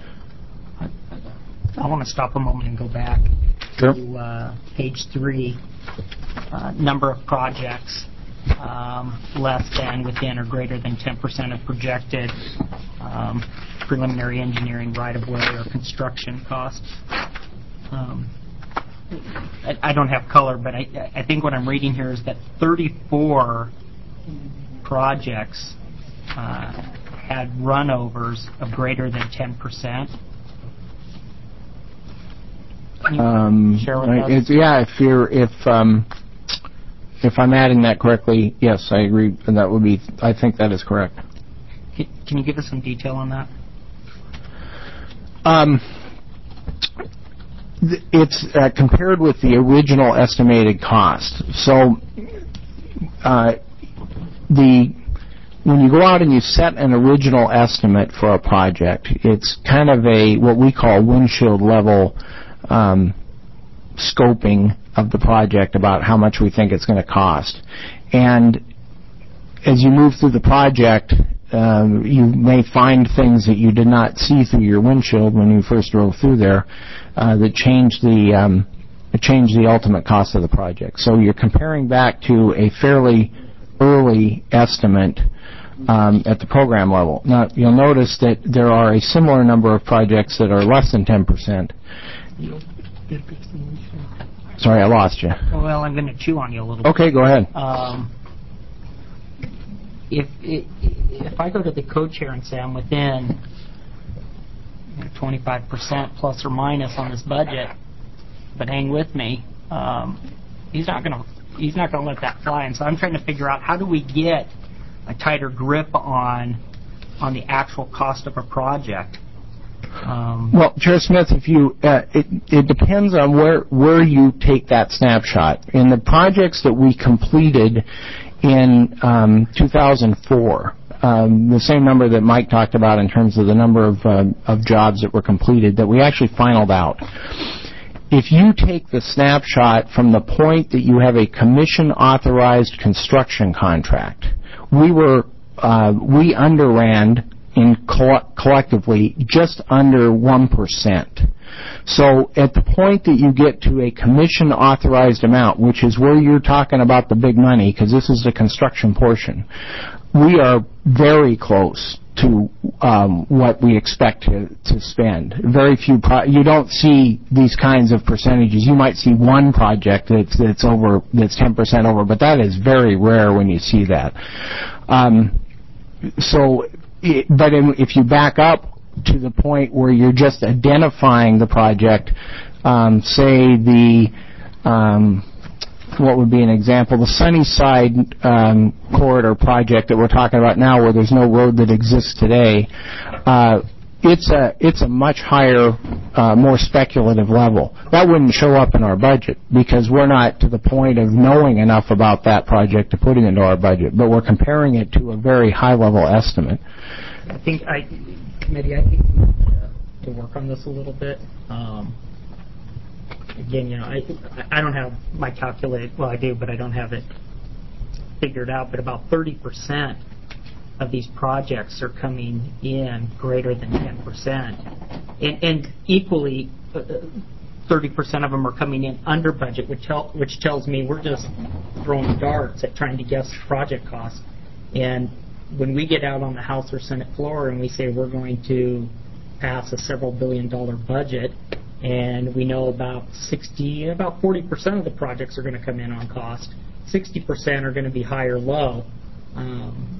I want to stop a moment and go back Sure. to uh, page three, uh, number of projects um, less than, within, or greater than ten percent of projected um, preliminary engineering right-of-way or construction costs. Um, I, I don't have color, but I, I think what I'm reading here is that thirty-four projects uh, had runovers of greater than ten percent. Um, share with I- us? it's, yeah, if you're if um, if I'm adding that correctly, yes, I agree. And that would be. I think that is correct. Can, can you give us some detail on that? Um, th- it's uh, compared with the original estimated cost. So uh, the when you go out and you set an original estimate for a project, it's kind of a what we call windshield level um, scoping of the project about how much we think it's going to cost. And as you move through the project, um, you may find things that you did not see through your windshield when you first drove through there uh, that change the um, change the ultimate cost of the project. So you're comparing back to a fairly early estimate um, at the program level. Now, you'll notice that there are a similar number of projects that are less than ten percent. Sorry, I lost you. Well, I'm going to chew on you a little bit. Okay, go ahead. Um, if if I go to the co-chair and say I'm within you know, twenty-five percent plus or minus on this budget, but hang with me, um, he's not going to he's not going to let that fly. And so I'm trying to figure out how do we get a tighter grip on on the actual cost of a project. Um, Well, Chair Smith, if you, uh, it, it depends on where where you take that snapshot. In the projects that we completed in um, two thousand four, um, the same number that Mike talked about in terms of the number of uh, of jobs that were completed, that we actually finalized out. If you take the snapshot from the point that you have a commission-authorized construction contract, we were uh, we underran in co- collectively just under one percent. So at the point that you get to a commission authorized amount, which is where you're talking about the big money, because this is the construction portion, we are very close to um, what we expect to, to spend. Very few, pro- you don't see these kinds of percentages. You might see one project that's, that's over, that's ten percent over, but that is very rare when you see that. Um, so It, but in, if you back up to the point where you're just identifying the project, um, say the, um, what would be an example, the Sunnyside um, corridor project that we're talking about now, where there's no road that exists today, uh, it's a it's a much higher, uh, more speculative level. That wouldn't show up in our budget because we're not to the point of knowing enough about that project to put it into our budget, but we're comparing it to a very high-level estimate. I think I, committee, I think we need to, to work on this a little bit. Um, again, you know, I I don't have my calculate. Well, I do, but I don't have it figured out. But about thirty percent of these projects are coming in greater than ten percent, and, and equally, thirty percent of them are coming in under budget, which tell, which tells me we're just throwing darts at trying to guess project costs. And when we get out on the House or Senate floor and we say we're going to pass a several billion dollar budget, and we know about sixty, about forty percent of the projects are going to come in on cost, sixty percent are going to be high or low. Um,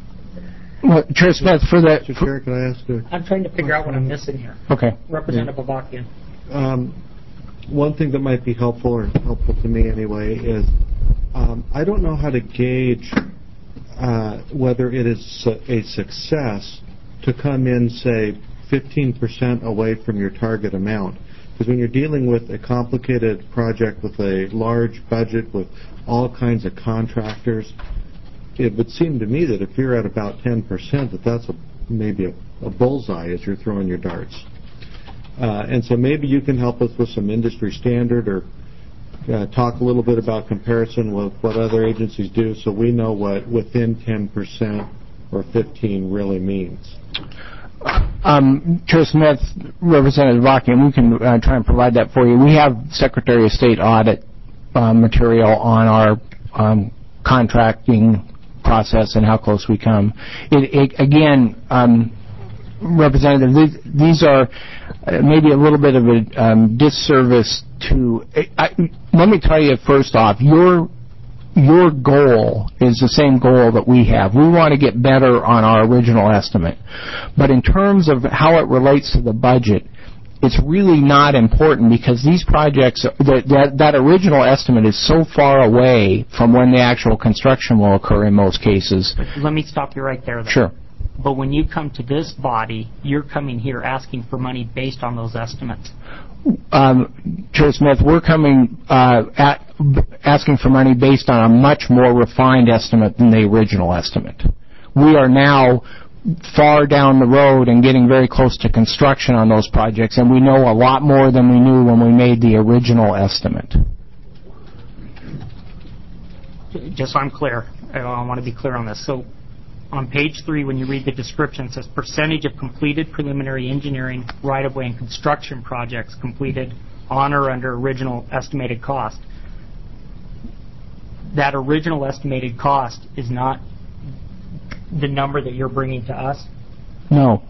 Well, Chair Smith, for that, Mister Chair, can I ask a... I'm trying to figure out what I'm missing here. Okay. Representative Avakian. Um, one thing that might be helpful, or helpful to me anyway, is um, I don't know how to gauge uh, whether it is a success to come in, say, fifteen percent away from your target amount. Because when you're dealing with a complicated project with a large budget with all kinds of contractors, it would seem to me that if you're at about ten percent, that that's a maybe a, a bullseye as you're throwing your darts. Uh, and so maybe you can help us with some industry standard or uh, talk a little bit about comparison with what other agencies do so we know what within ten percent or fifteen really means. Um, Chair Smith, Representative Vacuum, we can uh, try and provide that for you. We have Secretary of State audit uh, material on our um, contracting process and how close we come. It, it, again, um, Representative, these, these are uh, maybe a little bit of a um, disservice to. I, let me tell you first off, your your goal is the same goal that we have. We want to get better on our original estimate, but in terms of how it relates to the budget, it's really not important because these projects, that, that, that original estimate is so far away from when the actual construction will occur in most cases. Let me stop you right there, though. Sure. But when you come to this body, you're coming here asking for money based on those estimates. Um, Chair Smith, we're coming uh, at, asking for money based on a much more refined estimate than the original estimate. We are now far down the road and getting very close to construction on those projects, and we know a lot more than we knew when we made the original estimate. Just so I'm clear, I want to be clear on this. So on page three, when you read the description, it says percentage of completed preliminary engineering, right-of-way, and construction projects completed on or under original estimated cost. That original estimated cost is not the number that you're bringing to us? No.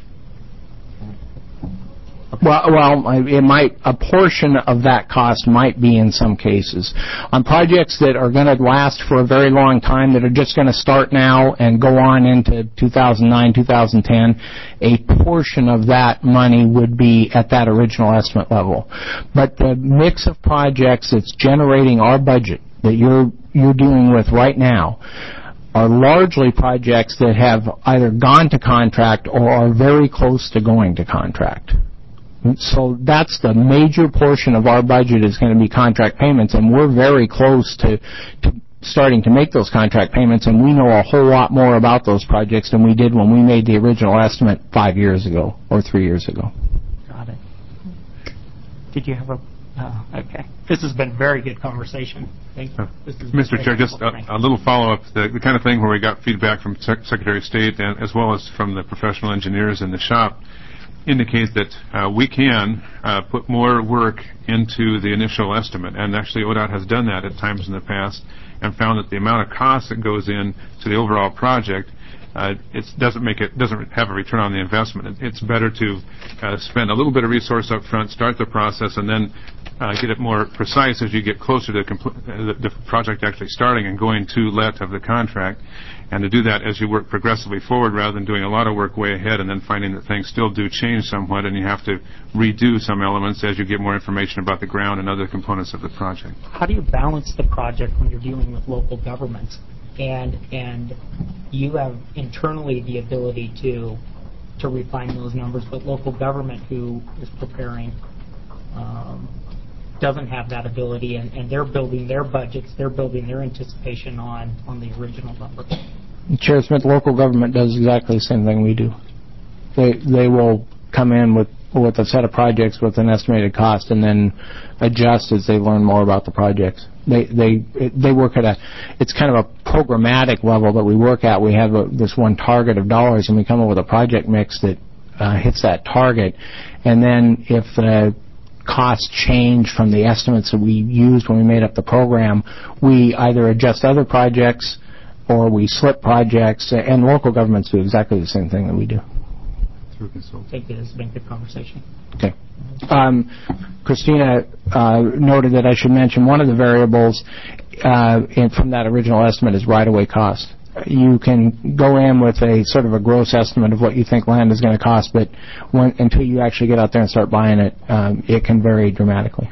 Well, well, it might, a portion of that cost might be in some cases. On projects that are going to last for a very long time, that are just going to start now and go on into two thousand nine, two thousand ten, a portion of that money would be at that original estimate level. But the mix of projects that's generating our budget that you're, you're dealing with right now are largely projects that have either gone to contract or are very close to going to contract. So that's the major portion of our budget is going to be contract payments, and we're very close to, to starting to make those contract payments, and we know a whole lot more about those projects than we did when we made the original estimate five years ago or three years ago. Got it. Did you have a... Uh, okay. This has been very good conversation. Thank you. Mister Chair, just a, a little follow-up. The, the kind of thing where we got feedback from Sec- Secretary of State and as well as from the professional engineers in the shop indicate that uh, we can uh, put more work into the initial estimate. And actually, O D O T has done that at times in the past and found that the amount of cost that goes in to the overall project Uh, it doesn't make it doesn't have a return on the investment. It, it's better to uh, spend a little bit of resource up front, start the process, and then uh, get it more precise as you get closer to compl- uh, the, the project actually starting and going to let of the contract. And to do that as you work progressively forward, rather than doing a lot of work way ahead and then finding that things still do change somewhat, and you have to redo some elements as you get more information about the ground and other components of the project. How do you balance the project when you're dealing with local governments? And and you have internally the ability to to refine those numbers, but local government who is preparing um, doesn't have that ability, and, and they're building their budgets, they're building their anticipation on, on the original number. Chair Smith, local government does exactly the same thing we do. They they will come in with with a set of projects with an estimated cost and then adjust as they learn more about the projects. They they they work at a, it's kind of a programmatic level that we work at. We have a, this one target of dollars, and we come up with a project mix that uh, hits that target. And then if the costs change from the estimates that we used when we made up the program, we either adjust other projects or we slip projects, and local governments do exactly the same thing that we do. Thank you. This has been a good conversation. Okay. Um, Christina uh, noted that I should mention one of the variables uh, in, from that original estimate is right-of-way cost. You can go in with a sort of a gross estimate of what you think land is going to cost, but when, until you actually get out there and start buying it, um, it can vary dramatically.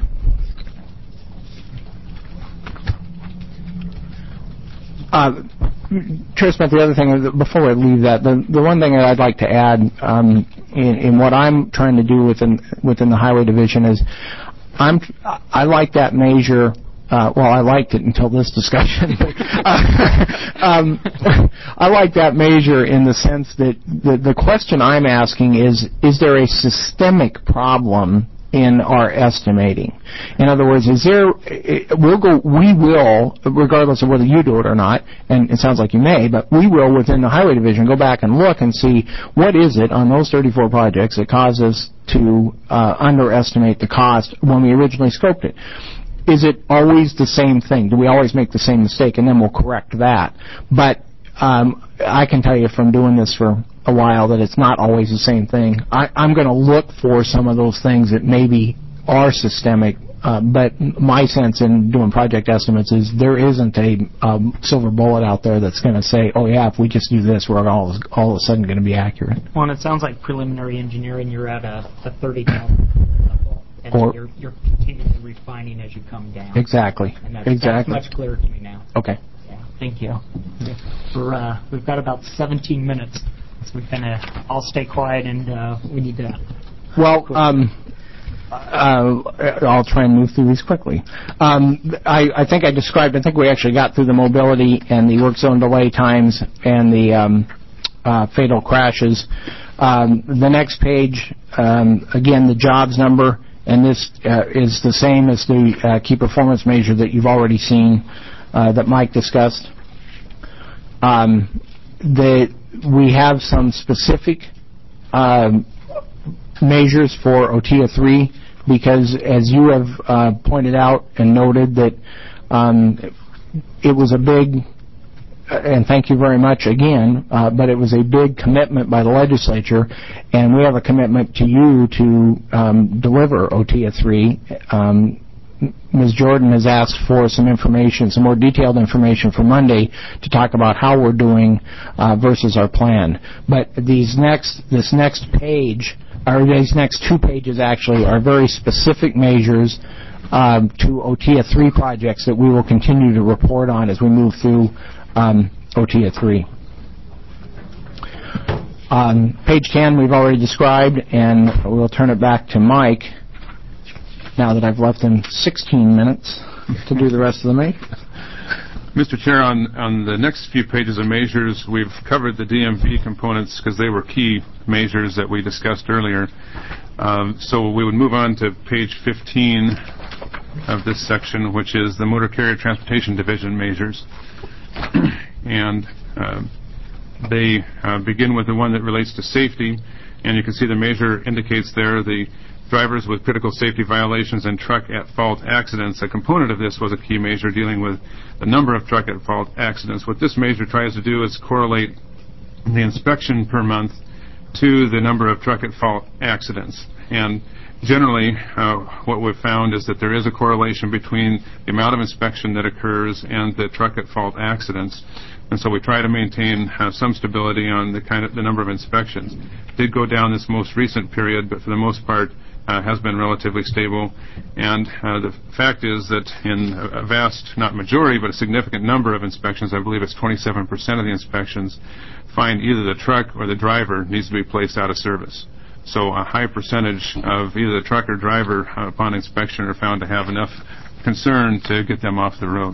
Uh, Chair Smith, the other thing, before I leave that, the, the one thing that I'd like to add um, in, in what I'm trying to do within within the Highway Division is I'm I like that measure Uh, well, I liked it until this discussion. uh, um, I like that measure in the sense that the, the question I'm asking is, is there a systemic problem in our estimating? In other words, is there, we'll go, we will, regardless of whether you do it or not, and it sounds like you may, but we will, within the Highway Division, go back and look and see what is it on those thirty-four projects that cause us to uh, underestimate the cost when we originally scoped it. Is it always the same thing? Do we always make the same mistake? And then we'll correct that. But um, I can tell you from doing this for a while that it's not always the same thing. I, I'm going to look for some of those things that maybe are systemic, uh, but my sense in doing project estimates is there isn't a um, silver bullet out there that's going to say, oh, yeah, if we just do this, we're all, all of a sudden going to be accurate. Well, and it sounds like preliminary engineering, you're at a, a thirty thousand level, and or, you're, you're continually refining as you come down. Exactly. And that's, exactly. that's much clearer to me now. Okay. Yeah, thank you. We're, uh, we've got about seventeen minutes. So we're going to all stay quiet, and uh, we need to... Well, um, uh, I'll try and move through these quickly. Um, I, I think I described, I think we actually got through the mobility and the work zone delay times and the um, uh, fatal crashes. Um, the next page, um, again, the jobs number, and this uh, is the same as the uh, key performance measure that you've already seen uh, that Mike discussed. Um, the We have some specific um, measures for O T I A three because, as you have uh, pointed out and noted, that um, it was a big, and thank you very much again, uh, but it was a big commitment by the legislature, and we have a commitment to you to um, deliver O T I A three. Um, Miz Jordan has asked for some information, some more detailed information for Monday to talk about how we're doing uh, versus our plan. But these next, this next page, or these next two pages actually, are very specific measures um, to O T I A three projects that we will continue to report on as we move through um, O T I A three. Um, page ten we've already described, and we'll turn it back to Mike now that I've left him sixteen minutes to do the rest of the meeting. Mister Chair, on, on the next few pages of measures, we've covered the D M V components because they were key measures that we discussed earlier. Um, so we would move on to page fifteen of this section, which is the Motor Carrier Transportation Division measures. and uh, they uh, begin with the one that relates to safety, and you can see the measure indicates there the drivers with critical safety violations and truck at fault accidents. A component of this was a key measure dealing with the number of truck at fault accidents. What this measure tries to do is correlate the inspection per month to the number of truck at fault accidents. And generally, uh, what we've found is that there is a correlation between the amount of inspection that occurs and the truck at fault accidents. And so we try to maintain uh, some stability on the kind of the number of inspections. It did go down this most recent period, but for the most part, Uh, has been relatively stable. And uh, the fact is that in a vast, not majority, but a significant number of inspections, I believe it's twenty-seven percent of the inspections, find either the truck or the driver needs to be placed out of service. So a high percentage of either the truck or driver uh, upon inspection are found to have enough concern to get them off the road.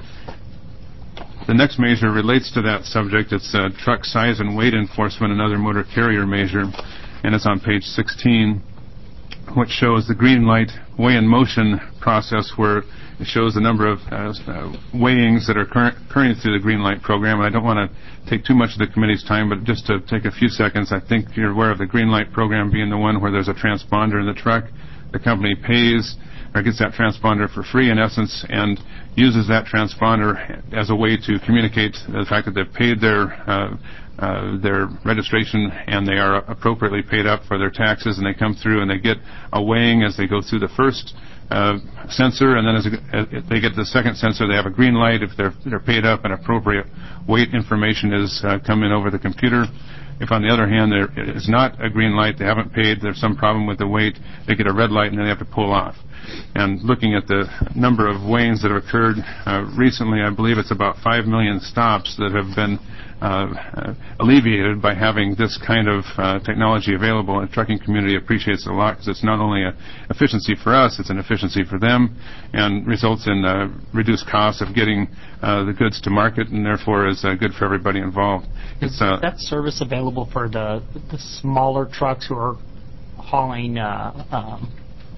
The next measure relates to that subject. It's uh, truck size and weight enforcement, another motor carrier measure, and it's on page sixteen. Which shows the green light weigh in motion process, where it shows the number of uh, uh, weighings that are cur- occurring through the green light program. And I don't want to take too much of the committee's time, but just to take a few seconds, I think you're aware of the green light program being the one where there's a transponder in the truck. The company pays or gets that transponder for free, in essence, and uses that transponder as a way to communicate the fact that they've paid their uh, Uh, their registration and they are appropriately paid up for their taxes, and they come through and they get a weighing as they go through the first uh, sensor, and then as, as they get the second sensor, they have a green light. If they're they're paid up and appropriate weight information is uh, come in over the computer, If, on the other hand, there is not a green light, they haven't paid, there's some problem with the weight, they get a red light and then they have to pull off. And looking at the number of weighings that have occurred uh, recently, I believe it's about five million stops that have been uh, uh, alleviated by having this kind of uh, technology available. And the trucking community appreciates it a lot because it's not only an efficiency for us, it's an efficiency for them, and results in uh, reduced costs of getting uh, the goods to market, and therefore is uh, good for everybody involved. Is uh, that service available for the the smaller trucks who are hauling uh, um,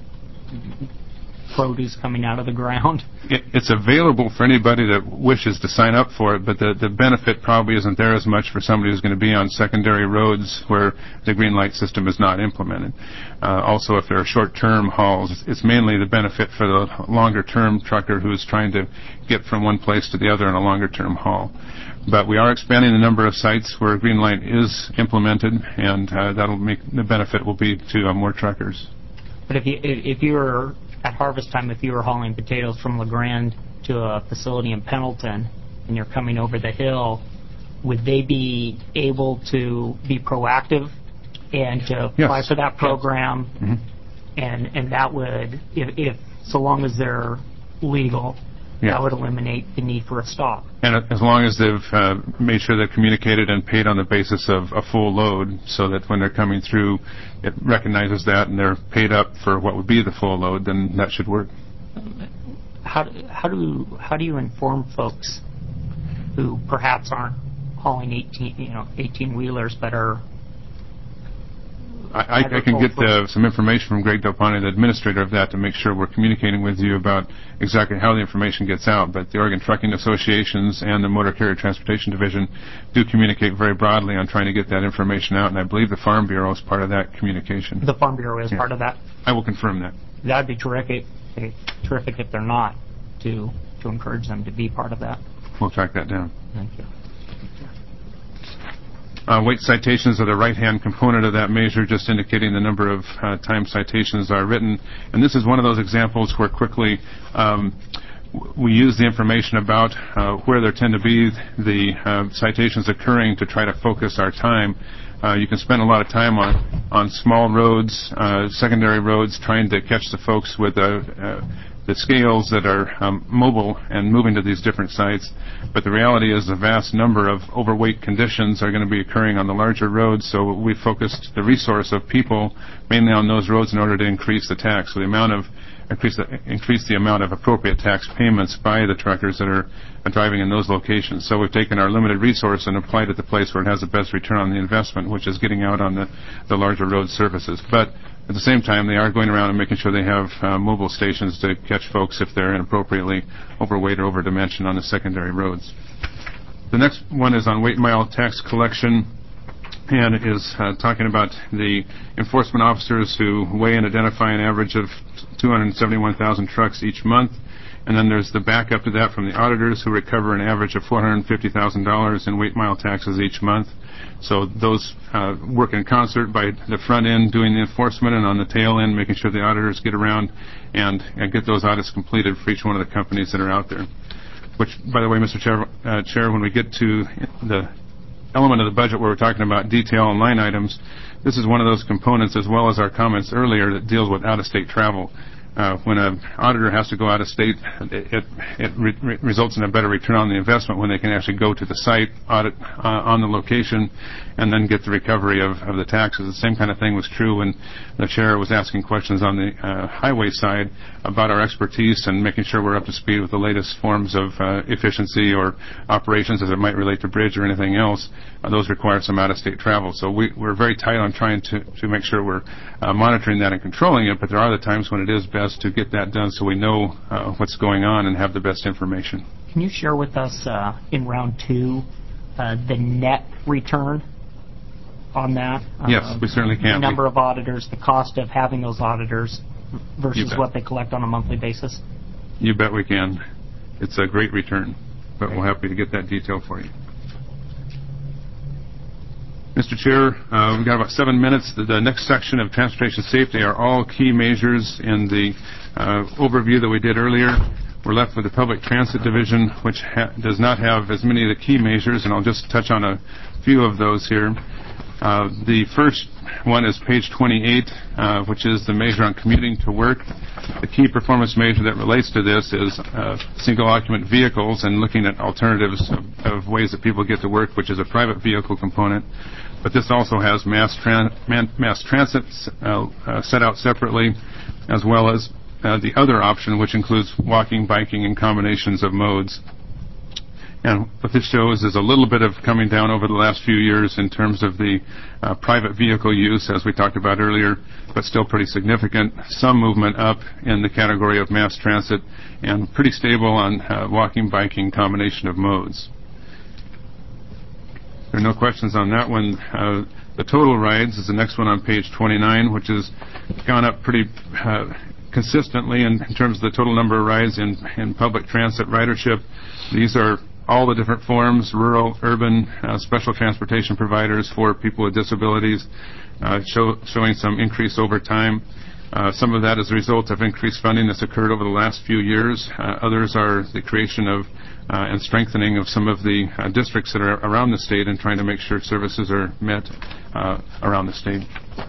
produce coming out of the ground? It, it's available for anybody that wishes to sign up for it, but the, the benefit probably isn't there as much for somebody who's going to be on secondary roads where the green light system is not implemented. Uh, also, if there are short-term hauls, it's mainly the benefit for the longer-term trucker who's trying to get from one place to the other in a longer-term haul. But we are expanding the number of sites where green light is implemented, and uh, that'll make the benefit will be to uh, more truckers. But if you if you were at harvest time, if you were hauling potatoes from LeGrand to a facility in Pendleton and you're coming over the hill, would they be able to be proactive and to yes. apply for that program? Yes. Mm-hmm. And and that would, if, if so long as they're legal, yeah. that would eliminate the need for a stop. And as long as they've uh, made sure they're communicated and paid on the basis of a full load, so that when they're coming through, it recognizes that and they're paid up for what would be the full load, then that should work. How how do how do you inform folks who perhaps aren't hauling eighteen you know eighteen wheelers but are I, I can get uh, some information from Greg Del Ponte, the administrator of that, to make sure we're communicating with you about exactly how the information gets out. But the Oregon Trucking Associations and the Motor Carrier Transportation Division do communicate very broadly on trying to get that information out, and I believe the Farm Bureau is part of that communication. The Farm Bureau is yeah. part of that? I will confirm that. That would be terrific, terrific if they're not, to, to encourage them to be part of that. We'll track that down. Thank you. Uh, weight citations are the right-hand component of that measure, just indicating the number of uh, time citations are written. And this is one of those examples where quickly um, we use the information about uh, where there tend to be the uh, citations occurring to try to focus our time. Uh, you can spend a lot of time on, on small roads, uh, secondary roads, trying to catch the folks with a uh, the scales that are um, mobile and moving to these different sites. But the reality is the vast number of overweight conditions are going to be occurring on the larger roads, so we focused the resource of people mainly on those roads in order to increase the tax. So the amount of increase the, increase the amount of appropriate tax payments by the truckers that are driving in those locations. So we've taken our limited resource and applied it to the place where it has the best return on the investment, which is getting out on the, the larger road surfaces. But at the same time, they are going around and making sure they have uh, mobile stations to catch folks if they're inappropriately overweight or overdimensioned on the secondary roads. The next one is on weight mile tax collection, and it is uh, talking about the enforcement officers who weigh and identify an average of two hundred seventy-one thousand trucks each month. And then there's the backup to that from the auditors who recover an average of four hundred fifty thousand dollars in weight mile taxes each month. So those uh, work in concert by the front end doing the enforcement, and on the tail end making sure the auditors get around and, and get those audits completed for each one of the companies that are out there. Which, by the way, Mister Chair, uh, Chair, when we get to the element of the budget where we're talking about detail and line items, this is one of those components, as well as our comments earlier, that deals with out-of-state travel. Uh, when an auditor has to go out of state, it, it, it re- results in a better return on the investment when they can actually go to the site, audit uh, on the location, and then get the recovery of, of the taxes. The same kind of thing was true when the chair was asking questions on the uh, highway side about our expertise and making sure we're up to speed with the latest forms of uh, efficiency or operations as it might relate to bridge or anything else. Uh, those require some out-of-state travel. So we, we're very tight on trying to, to make sure we're uh, monitoring that and controlling it, but there are the times when it is best to get that done so we know uh, what's going on and have the best information. Can you share with us uh, in round two uh, the net return on that? Yes, uh, we certainly can. The number of auditors, the cost of having those auditors versus what they collect on a monthly basis? You bet we can. It's a great return, but we're happy to get that detail for you. Mister Chair, uh, we've got about seven minutes. The, the next section of transportation safety are all key measures in the uh, overview that we did earlier. We're left with the Public Transit Division, which ha- does not have as many of the key measures, and I'll just touch on a few of those here. Uh, the first one is page twenty-eight, uh, which is the measure on commuting to work. The key performance measure that relates to this is uh, single-occupant vehicles and looking at alternatives of, of ways that people get to work, which is a private vehicle component. But this also has mass, tran- man- mass transit uh, uh, set out separately, as well as uh, the other option, which includes walking, biking, and combinations of modes. And what this shows is a little bit of coming down over the last few years in terms of the uh, private vehicle use, as we talked about earlier, but still pretty significant. Some movement up in the category of mass transit and pretty stable on uh, walking, biking, combination of modes. There are no questions on that one. Uh, the total rides is the next one on page twenty-nine, which has gone up pretty uh, consistently in, in terms of the total number of rides in, in public transit ridership. These are all the different forms, rural, urban, uh, special transportation providers for people with disabilities, uh, show, showing some increase over time. Uh, some of that is a result of increased funding that's occurred over the last few years. Uh, others are the creation of uh, and strengthening of some of the uh, districts that are around the state and trying to make sure services are met uh, around the state.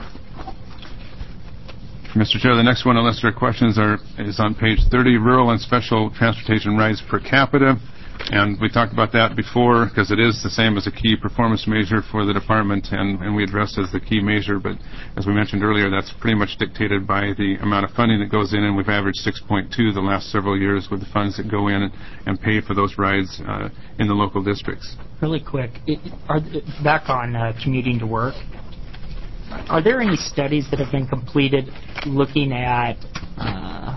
Mister Chair, the next one, unless there are questions, are, is on page thirty, rural and special transportation rides per capita. And we talked about that before because it is the same as a key performance measure for the department, and, and we addressed as the key measure. But as we mentioned earlier, that's pretty much dictated by the amount of funding that goes in, and we've averaged six point two the last several years with the funds that go in and, and pay for those rides uh, in the local districts. Really quick, it, are, back on uh, commuting to work, are there any studies that have been completed looking at uh,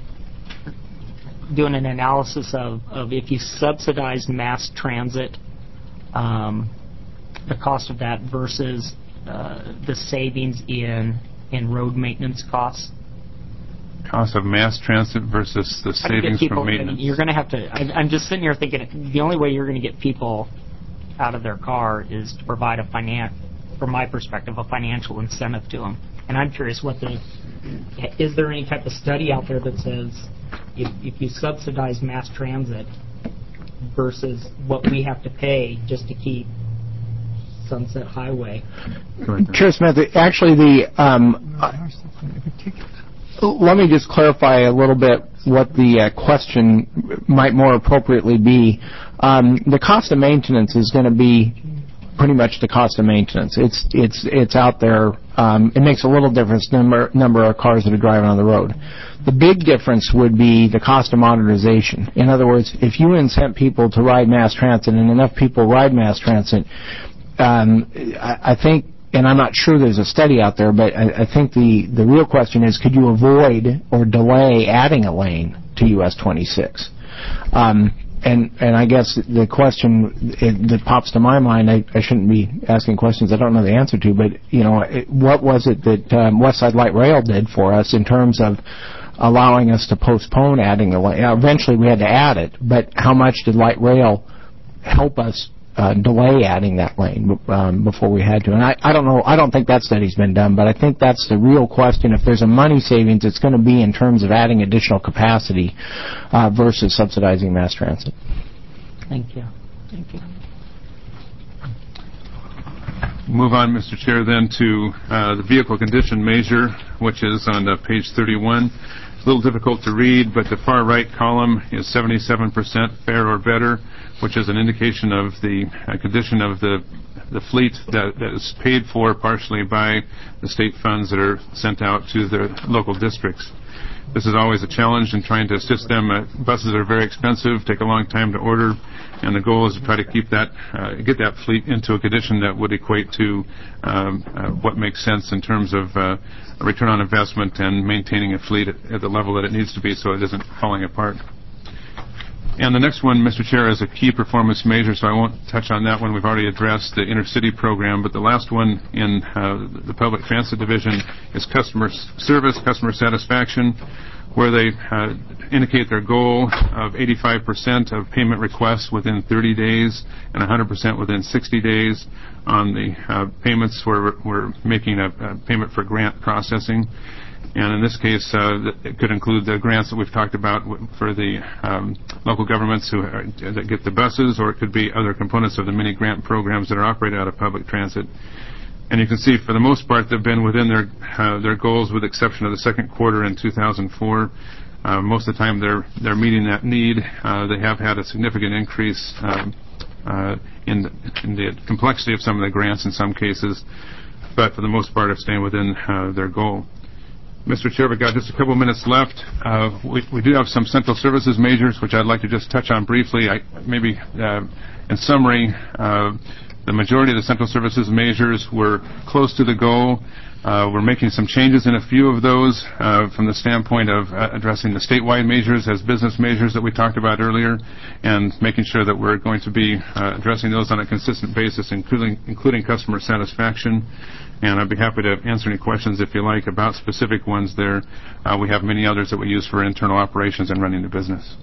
doing an analysis of, of if you subsidize mass transit, um, the cost of that versus uh, the savings in in road maintenance costs? Cost of mass transit versus the savings people, from maintenance. I mean, you're going to have to. I, I'm just sitting here thinking the only way you're going to get people out of their car is to provide a finan, from my perspective, a financial incentive to them. And I'm curious, what the is there any type of study out there that says if, if you subsidize mass transit versus what we have to pay just to keep Sunset Highway? Chair Smith, actually, the um, uh, let me just clarify a little bit what the uh, question might more appropriately be. Um, the cost of maintenance is going to be pretty much the cost of maintenance. It's it's it's out there. Um, it makes a little difference number number of cars that are driving on the road. The big difference would be the cost of modernization. In other words, if you incent people to ride mass transit and enough people ride mass transit, um, I, I think, and I'm not sure there's a study out there, but I, I think the, the real question is, could you avoid or delay adding a lane to U S twenty-six? Um, And and I guess the question it, that pops to my mind, I, I shouldn't be asking questions I don't know the answer to, but, you know, it, what was it that um, Westside Light Rail did for us in terms of allowing us to postpone adding the lane? Eventually we had to add it, but how much did Light Rail help us uh, delay adding that lane um, before we had to? And I, I don't know, I don't think that study's been done, but I think that's the real question. If there's a money savings, it's going to be in terms of adding additional capacity uh, versus subsidizing mass transit. Thank you. Thank you. Move on, Mister Chair, then to uh, the vehicle condition measure, which is on uh, page thirty-one. A little difficult to read, but the far right column is seventy-seven percent fair or better, which is an indication of the uh, condition of the the fleet that, that is paid for partially by the state funds that are sent out to the local districts. This is always a challenge in trying to assist them. Uh, buses are very expensive, take a long time to order, and the goal is to try to keep that, uh, get that fleet into a condition that would equate to um, uh, what makes sense in terms of uh, a return on investment and maintaining a fleet at, at the level that it needs to be so it isn't falling apart. And the next one, Mister Chair, is a key performance measure, so I won't touch on that one. We've already addressed the intercity program, but the last one in uh, the Public Transit Division is customer service, customer satisfaction, where they uh, indicate their goal of eighty-five percent of payment requests within thirty days and one hundred percent within sixty days on the uh, payments where we're making a, a payment for grant processing. And in this case, uh, it could include the grants that we've talked about for the um, local governments who are, that get the buses, or it could be other components of the many grant programs that are operated out of public transit. And you can see, for the most part, they've been within their uh, their goals, with the exception of the second quarter in two thousand four. Uh, most of the time, they're they're meeting that need. Uh, they have had a significant increase um, uh, in, the, in the complexity of some of the grants in some cases, but for the most part, are staying within uh, their goal. Mister Chair, we've got just a couple minutes left. Uh, we, we do have some central services measures, which I'd like to just touch on briefly. I, maybe uh, in summary, uh, the majority of the central services measures were close to the goal. Uh, we're making some changes in a few of those uh, from the standpoint of uh, addressing the statewide measures as business measures that we talked about earlier, and making sure that we're going to be uh, addressing those on a consistent basis, including including customer satisfaction. And I'd be happy to answer any questions, if you like, about specific ones there. Uh, we have many others that we use for internal operations and running the business.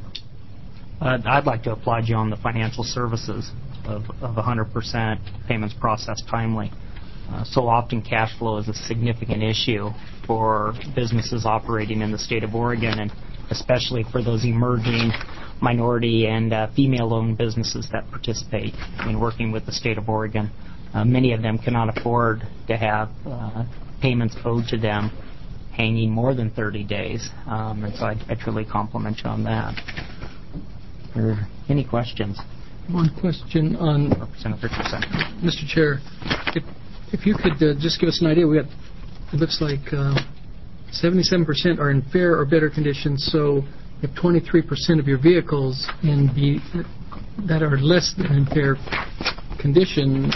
Uh, I'd like to applaud you on the financial services of, of one hundred percent payments processed timely. Uh, so often cash flow is a significant issue for businesses operating in the state of Oregon, and especially for those emerging minority and uh, female-owned businesses that participate in working with the state of Oregon. Uh, many of them cannot afford to have uh, payments owed to them hanging more than thirty days, um, and so I, I truly compliment you on that. Are there any questions? One question on, Senator Richardson. Mister Chair, if, if you could uh, just give us an idea. We got, it looks like uh, seventy-seven percent are in fair or better condition, so you have twenty-three percent of your vehicles in be, that are less than in fair condition.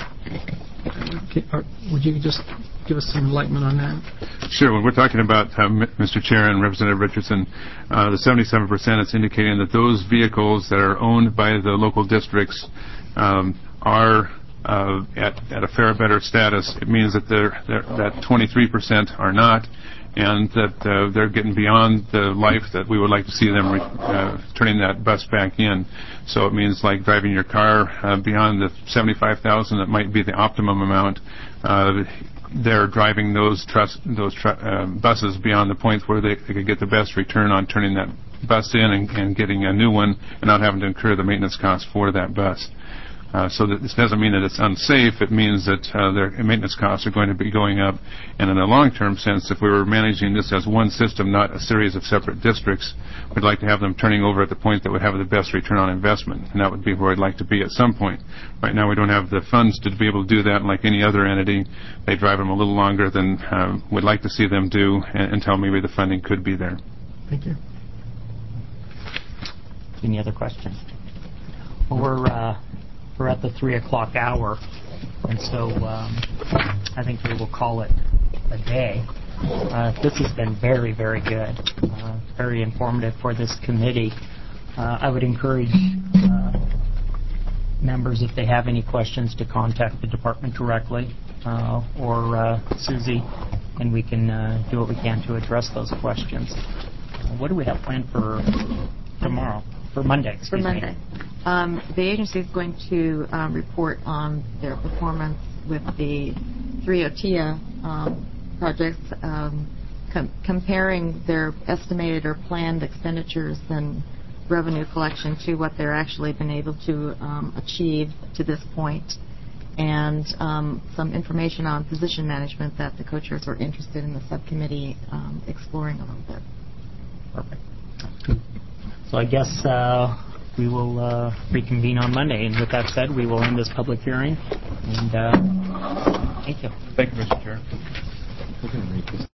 Are, would you just give us some enlightenment on that? Sure. When we're talking about, uh, Mister Chair and Representative Richardson, uh, the seventy-seven percent, it's indicating that those vehicles that are owned by the local districts um, are uh, at, at a fair or better status. It means that they're, they're, that twenty-three percent are not, and that uh, they're getting beyond the life that we would like to see them re- uh, turning that bus back in. So it means like driving your car uh, beyond the seventy-five thousand that might be the optimum amount. Uh, they're driving those trust, those tr- uh, buses beyond the point where they, they could get the best return on turning that bus in and, and getting a new one and not having to incur the maintenance costs for that bus. Uh, so that this doesn't mean that it's unsafe. It means that uh, their maintenance costs are going to be going up. And in a long-term sense, if we were managing this as one system, not a series of separate districts, we'd like to have them turning over at the point that would have the best return on investment. And that would be where I'd like to be at some point. Right now, we don't have the funds to be able to do that. And like any other entity, they drive them a little longer than uh, we'd like to see them do uh, until maybe the funding could be there. Thank you. Any other questions? Well, we're... Uh, We're at the three o'clock hour, and so um, I think we will call it a day. Uh, this has been very, very good, uh, very informative for this committee. Uh, I would encourage uh, members, if they have any questions, to contact the department directly uh, or uh, Susie, and we can uh, do what we can to address those questions. Uh, what do we have planned for tomorrow? For Monday, excuse For Monday. me. Um, the agency is going to um, report on their performance with the three O T I A um, projects, um, com- comparing their estimated or planned expenditures and revenue collection to what they're actually been able to um, achieve to this point, and um, some information on position management that the co-chairs are interested in the subcommittee um, exploring a little bit. Perfect. So I guess uh, we will uh, reconvene on Monday. And with that said, we will end this public hearing. And uh, thank you. Thank you, Mister Chair.